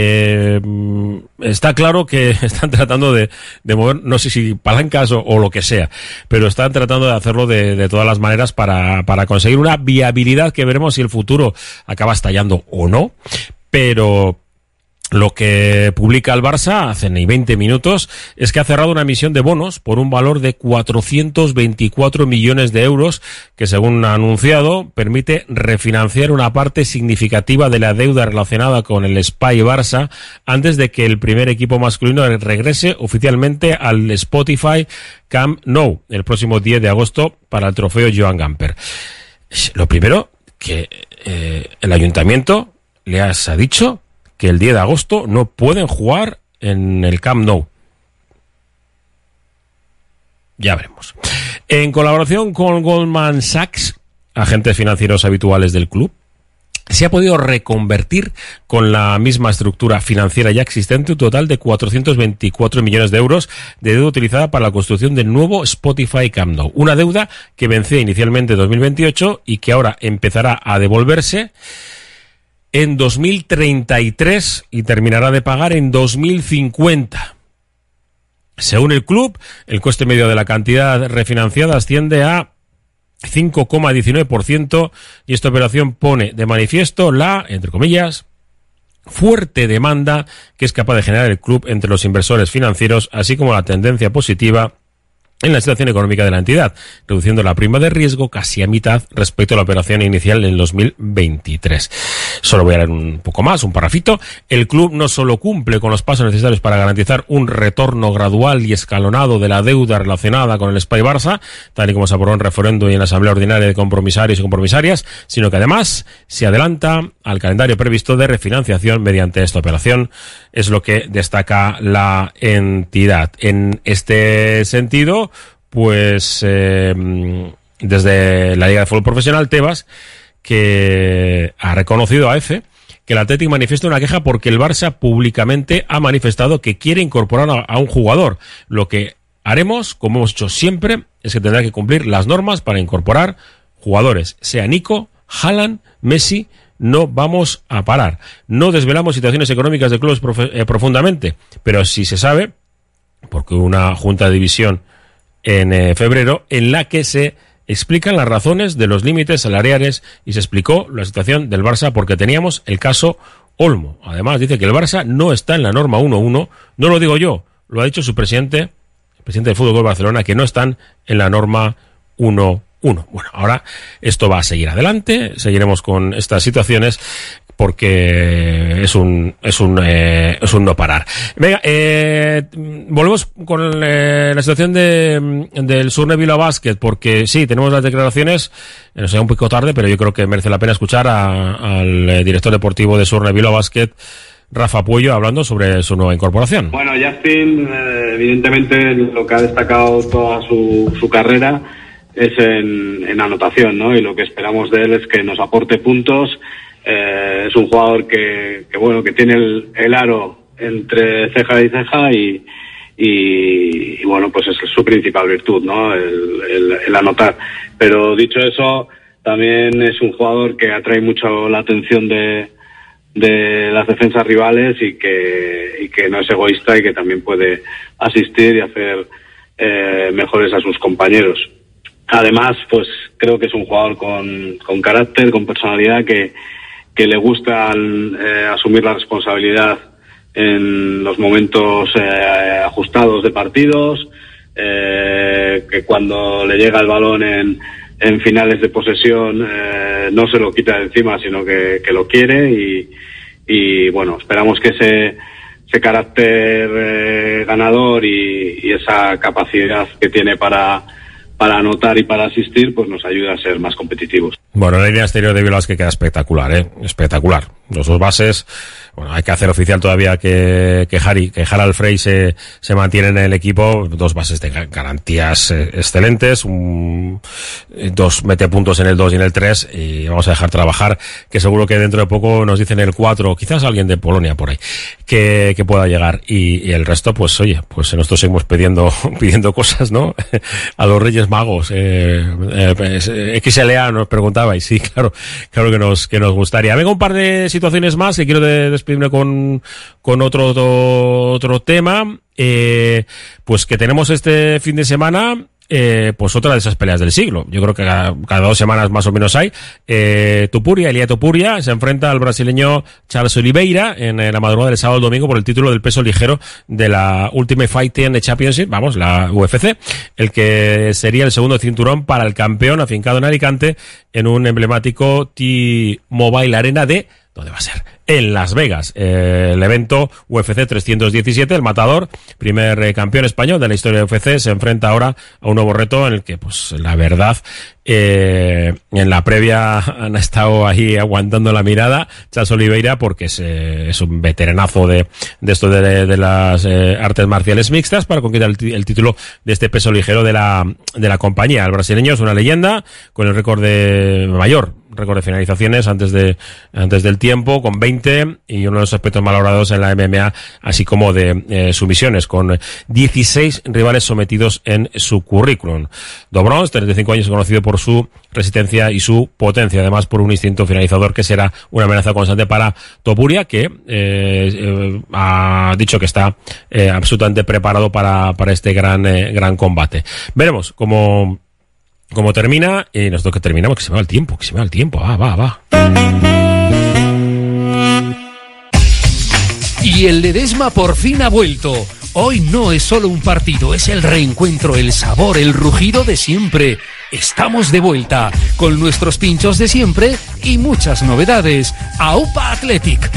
Está claro que están tratando de mover, no sé si palancas o lo que sea, pero están tratando de hacerlo de todas las maneras para conseguir una viabilidad que veremos si el futuro acaba estallando o no, pero lo que publica el Barça hace ni 20 minutos es que ha cerrado una emisión de bonos por un valor de 424 millones de euros que, según ha anunciado, permite refinanciar una parte significativa de la deuda relacionada con el Espai Barça antes de que el primer equipo masculino regrese oficialmente al Spotify Camp Nou el próximo 10 de agosto para el trofeo Joan Gamper. Lo primero, que el ayuntamiento les ha dicho que el 10 de agosto no pueden jugar en el Camp Nou. Ya veremos. En colaboración con Goldman Sachs, agentes financieros habituales del club, se ha podido reconvertir con la misma estructura financiera ya existente un total de 424 millones de euros de deuda utilizada para la construcción del nuevo Spotify Camp Nou. Una deuda que vencía inicialmente en 2028 y que ahora empezará a devolverse en 2033 y terminará de pagar en 2050. Según el club, el coste medio de la cantidad refinanciada asciende a 5,19% y esta operación pone de manifiesto la, entre comillas, fuerte demanda que es capaz de generar el club entre los inversores financieros, así como la tendencia positiva en la situación económica de la entidad, reduciendo la prima de riesgo casi a mitad respecto a la operación inicial en 2023. Solo voy a leer un poco más, un parrafito. El club no solo cumple con los pasos necesarios para garantizar un retorno gradual y escalonado de la deuda relacionada con el Espai Barça, tal y como se aprobó en referéndum y en la Asamblea Ordinaria de Compromisarios y Compromisarias, sino que además se adelanta al calendario previsto de refinanciación mediante esta operación, es lo que destaca la entidad. En este sentido, pues desde la Liga de Fútbol Profesional, Tebas, que ha reconocido a EFE que el Athletic manifiesta una queja porque el Barça públicamente ha manifestado que quiere incorporar a un jugador. Lo que haremos, como hemos hecho siempre, es que tendrá que cumplir las normas para incorporar jugadores, sea Nico, Haaland, Messi. No vamos a parar. No desvelamos situaciones económicas de clubes profundamente, pero sí se sabe, porque hubo una junta de división en febrero en la que se explican las razones de los límites salariales y se explicó la situación del Barça porque teníamos el caso Olmo. Además dice que el Barça no está en la norma 1-1, no lo digo yo, lo ha dicho su presidente, el presidente del Fútbol Club Barcelona, que no están en la norma 1-1. Bueno, ahora esto va a seguir adelante, seguiremos con estas situaciones porque es un no parar. Venga, volvemos con la situación del Surne Bilbao Basket, porque sí, tenemos las declaraciones, nos llega un poco tarde, pero yo creo que merece la pena escuchar al director deportivo de Surne Bilbao Basket, Rafa Puello, hablando sobre su nueva incorporación. Bueno, Justin, evidentemente lo que ha destacado toda su carrera es en anotación, ¿no? Y lo que esperamos de él es que nos aporte puntos. Es un jugador que tiene el aro entre ceja y ceja y bueno, pues es su principal virtud, ¿no? El anotar. Pero dicho eso, también es un jugador que atrae mucho la atención de las defensas rivales y que no es egoísta y que también puede asistir y hacer mejores a sus compañeros. Además, pues creo que es un jugador con carácter, con personalidad, que le gusta asumir la responsabilidad en los momentos ajustados de partidos, que cuando le llega el balón en finales de posesión no se lo quita de encima, sino que lo quiere y bueno, esperamos que ese carácter ganador y esa capacidad que tiene para anotar y para asistir, pues nos ayuda a ser más competitivos. Bueno, la línea exterior de Bilbao que queda espectacular, espectacular. Los dos bases, bueno, hay que hacer oficial todavía que Harald Frey se mantiene en el equipo, dos bases de garantías excelentes, dos mete puntos en el 2 y en el 3, y vamos a dejar trabajar, que seguro que dentro de poco nos dicen el 4, quizás alguien de Polonia por ahí, que pueda llegar, y el resto, pues oye, pues nosotros seguimos pidiendo cosas, ¿no? A los Reyes Magos, XLA nos preguntabais, sí, claro que nos gustaría. Venga, un par de situaciones más que quiero despedirme con otro tema, pues que tenemos este fin de semana. Pues otra de esas peleas del siglo. Yo creo que cada 2 semanas más o menos hay. Elia Topuria se enfrenta al brasileño Charles Oliveira en la madrugada del sábado al domingo por el título del peso ligero de la Ultimate Fighting Championship, la UFC, el que sería el segundo cinturón para el campeón afincado en Alicante en un emblemático T-Mobile Arena de... ¿Dónde va a ser? En Las Vegas. El evento UFC 317, el Matador, primer campeón español de la historia de UFC, se enfrenta ahora a un nuevo reto en el que, pues, la verdad, en la previa han estado ahí aguantando la mirada Charles Oliveira porque es un veteranazo de esto de las artes marciales mixtas para conquistar el título de este peso ligero de la compañía. El brasileño es una leyenda con el récord de mayor récord de finalizaciones antes del tiempo, con 20, y uno de los aspectos más valorados en la MMA, así como de sumisiones, con 16 rivales sometidos en su currículum. Dobrons, 35 años, conocido por su resistencia y su potencia, además por un instinto finalizador que será una amenaza constante para Topuria, que ha dicho que está absolutamente preparado para este gran combate. Veremos cómo termina, y nosotros que terminamos, que se me va el tiempo, va. Y el Ledesma por fin ha vuelto. Hoy no es solo un partido, es el reencuentro, el sabor, el rugido de siempre. Estamos de vuelta, con nuestros pinchos de siempre y muchas novedades. AUPA Athletic.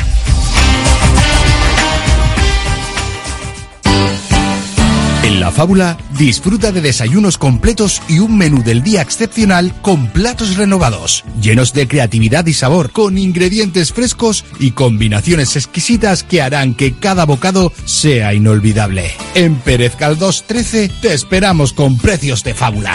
En La Fábula, disfruta de desayunos completos y un menú del día excepcional con platos renovados, llenos de creatividad y sabor, con ingredientes frescos y combinaciones exquisitas que harán que cada bocado sea inolvidable. En Pérez Galdós 13 te esperamos con precios de fábula.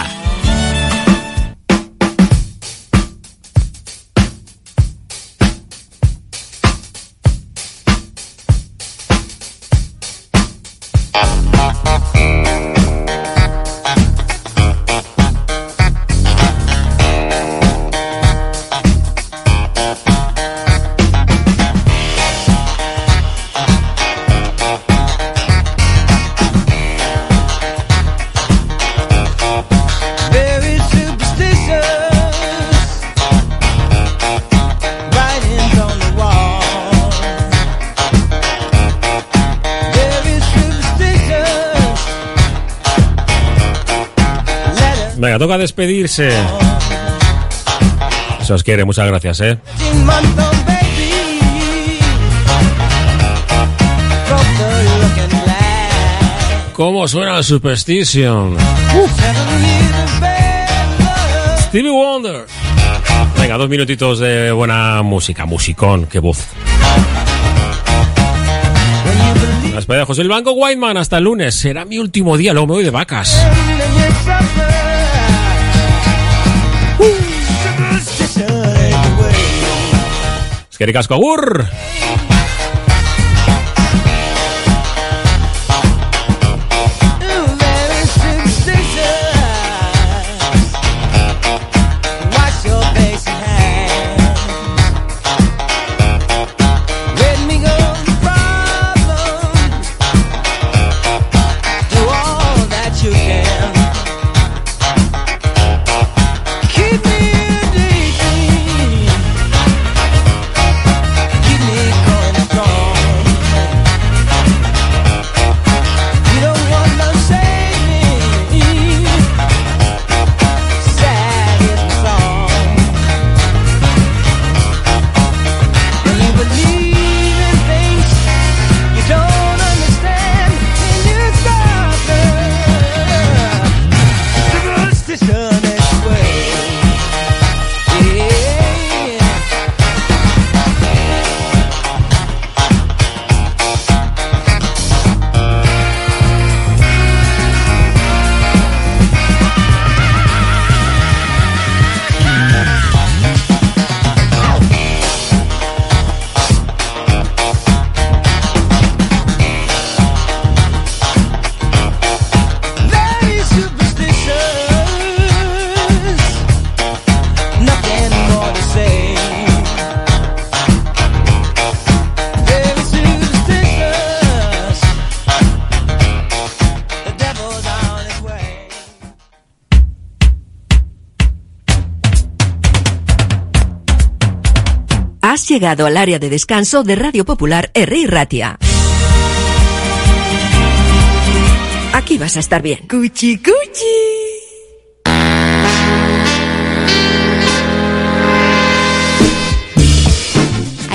Venga, toca despedirse. Se os quiere, muchas gracias, ¿Cómo suena el Superstition? Stevie Wonder. Venga, 2 minutitos de buena música, musicón, qué voz. La despedida de José el Blanco Whiteman, hasta el lunes. Será mi último día, luego me voy de vacas. Eskerrik asko, agur! Has llegado al área de descanso de Radio Popular Herri Ratia. Aquí vas a estar bien. Cuchi, cuchi.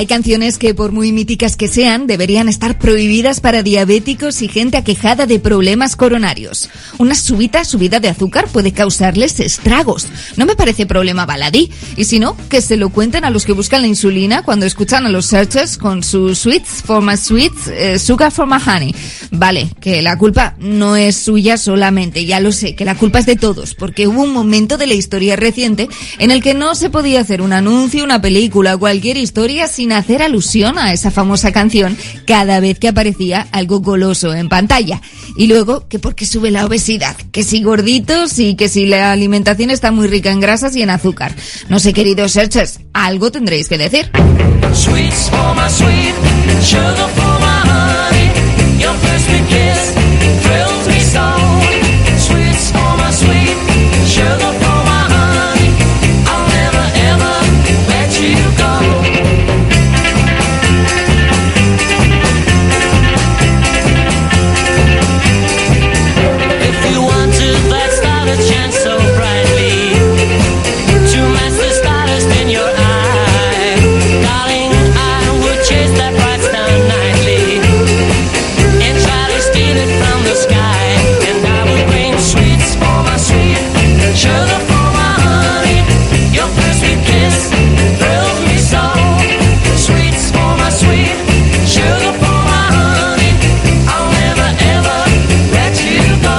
Hay canciones que, por muy míticas que sean, deberían estar prohibidas para diabéticos y gente aquejada de problemas coronarios. Una súbita subida de azúcar puede causarles estragos. No me parece problema baladí. Y si no, que se lo cuenten a los que buscan la insulina cuando escuchan a los Searchers con sus Sweets for my sweets, Sugar for my honey. Vale, que la culpa no es suya solamente, ya lo sé, que la culpa es de todos, porque hubo un momento de la historia reciente en el que no se podía hacer un anuncio, una película, cualquier historia sin hacer alusión a esa famosa canción cada vez que aparecía algo goloso en pantalla. Y luego, que porque sube la obesidad, que si gorditos y que si la alimentación está muy rica en grasas y en azúcar. No sé, queridos Searchers, algo tendréis que decir. Sweets for my sweet, sugar for my honey, your first big kiss thrills me so. Sweets for my sweet, sugar for my honey, I'll never ever let you go. If you wanted that star to shine so brightly, to match the stardust in your eye, darling, I would chase that bright star nightly and try to steal it from the sky. And I would bring sweets for my sweet, sugar for my honey, your first sweet kiss thrills me so. Sweets for my sweet, sugar for my honey, I'll never ever let you go.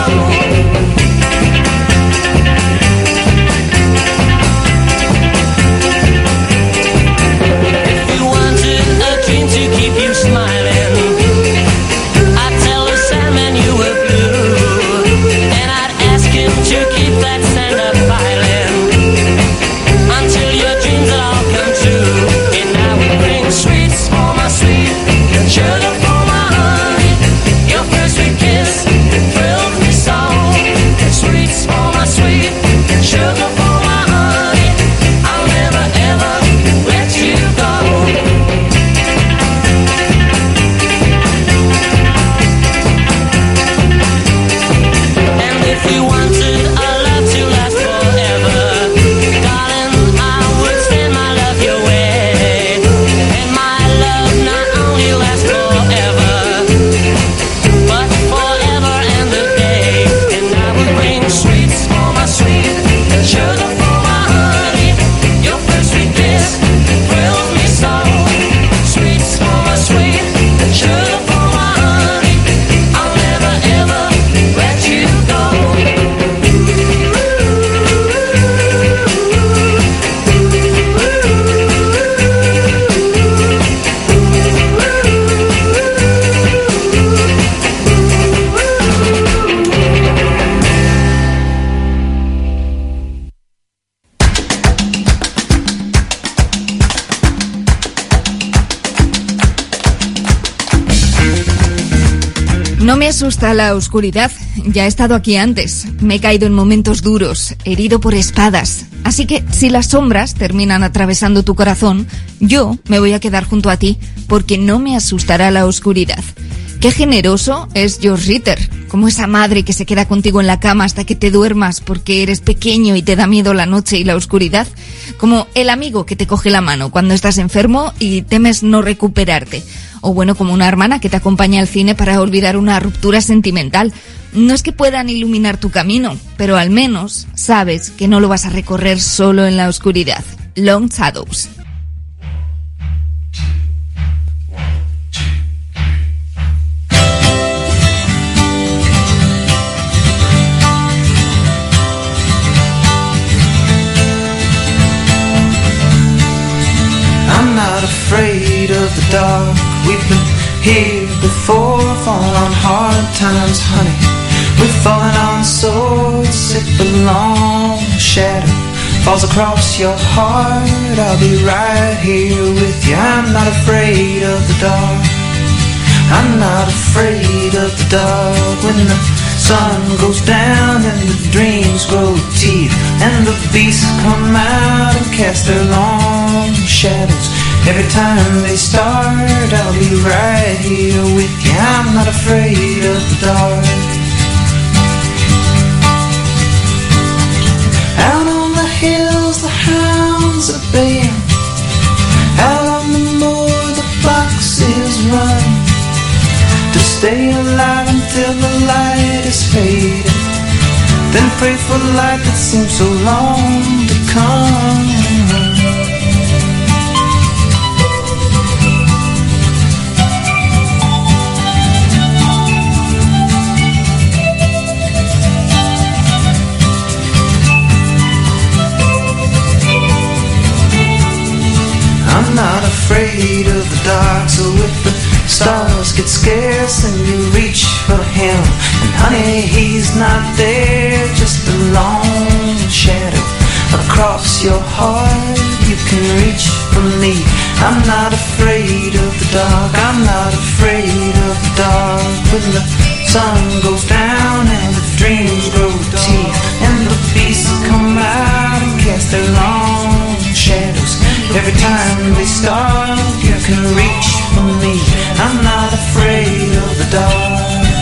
If you wanted a dream to keep you smiling, I'd tell the Sandman you were blue, and I'd ask him to keep that sand up piling until your dreams would all come true. And I would bring sweets for my sweet, sugar for my honey, your first sweet kiss thrilled me so. Sweets for my sweet, sugar for my honey, I'll never ever let you go. And if you wanted a love to last forever, darling, I would send my love your way. And my love not only lasts forever, but forever and a day. And I would bring sweets for my sweet, sugar for my honey, your first sweet kiss thrills me so. Sweets for my sweet, sugar for my honey, I'll never ever let you go. No me asusta la oscuridad, ya he estado aquí antes, me he caído en momentos duros, herido por espadas, así que si las sombras terminan atravesando tu corazón, yo me voy a quedar junto a ti, porque no me asustará la oscuridad. Qué generoso es George Ritter, como esa madre que se queda contigo en la cama hasta que te duermas porque eres pequeño y te da miedo la noche y la oscuridad, como el amigo que te coge la mano cuando estás enfermo y temes no recuperarte, o bueno, como una hermana que te acompaña al cine para olvidar una ruptura sentimental. No es que puedan iluminar tu camino, pero al menos sabes que no lo vas a recorrer solo en la oscuridad. Long Shadows. I'm not afraid of the dark. We've been here before, falling on hard times, honey. We've fallen on swords, if a long shadow falls across your heart, I'll be right here with you. I'm not afraid of the dark. I'm not afraid of the dark. When the sun goes down and the dreams grow teeth and the beasts come out and cast their long shadows, every time they start, I'll be right here with you. I'm not afraid of the dark. Out on the hills, the hounds are baying. Out on the moor, stay alive until the light is fading. Then pray for life that seems so long to come. I'm not afraid of the dark, so if the stars get scarce and you reach for him, and honey, he's not there, just a long shadow across your heart. You can reach for me. I'm not afraid of the dark, I'm not afraid of the dark. When the sun goes down and the dreams grow teeth, and the beasts come out and cast their long shadows. Every time they start, you can reach for me. I'm not afraid of the dark.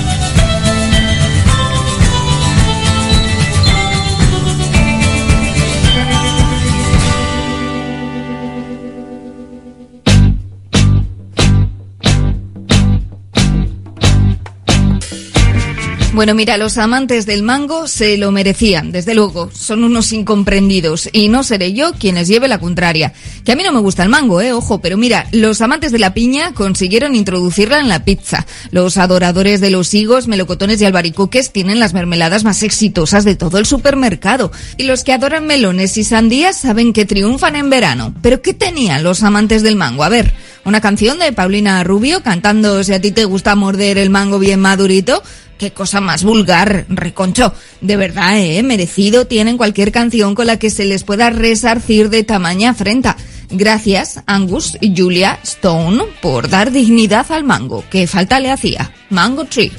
Bueno, mira, los amantes del mango se lo merecían, desde luego. Son unos incomprendidos y no seré yo quien les lleve la contraria. Que a mí no me gusta el mango, ojo, pero mira, los amantes de la piña consiguieron introducirla en la pizza. Los adoradores de los higos, melocotones y albaricoques tienen las mermeladas más exitosas de todo el supermercado. Y los que adoran melones y sandías saben que triunfan en verano. ¿Pero qué tenían los amantes del mango? A ver, una canción de Paulina Rubio cantando Si a ti te gusta morder el mango bien madurito. Qué cosa más vulgar, reconcho. De verdad, merecido tienen cualquier canción con la que se les pueda resarcir de tamaña afrenta. Gracias, Angus y Julia Stone, por dar dignidad al mango, que falta le hacía. Mango Tree.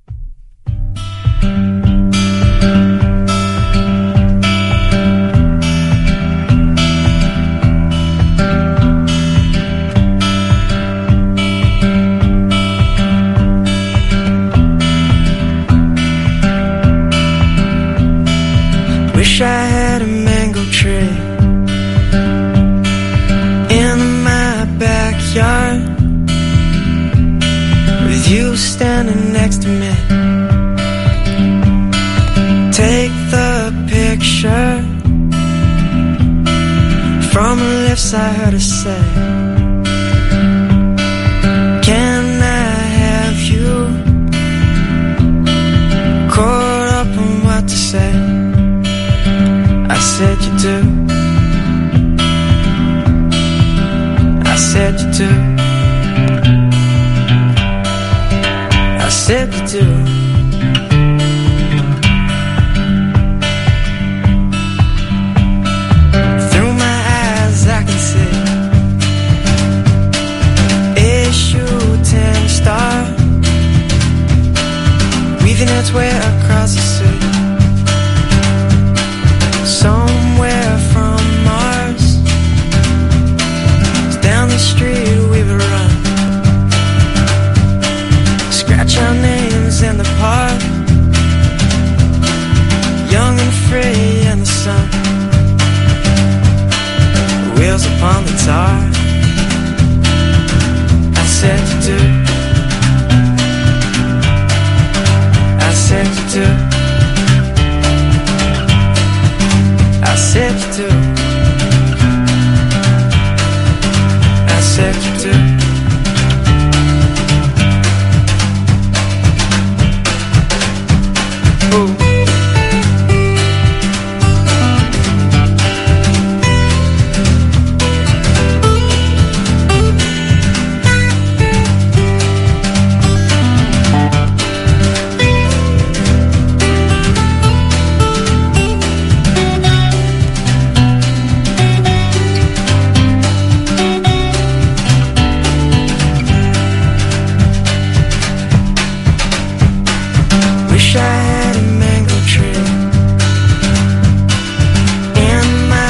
Wish I had a mango tree in my backyard, with you standing next to me. Take the picture from the lips I heard her say, can I have you? Caught up on what to say. I said you do. I said you do. I said you do. Through my eyes I can see a shooting star weaving its way across the sea. Somewhere from Mars, down the street we would run, scratch our names in the park, young and free in the sun, wheels upon the tar. I said you do. I said you do. I said you do. I said you do.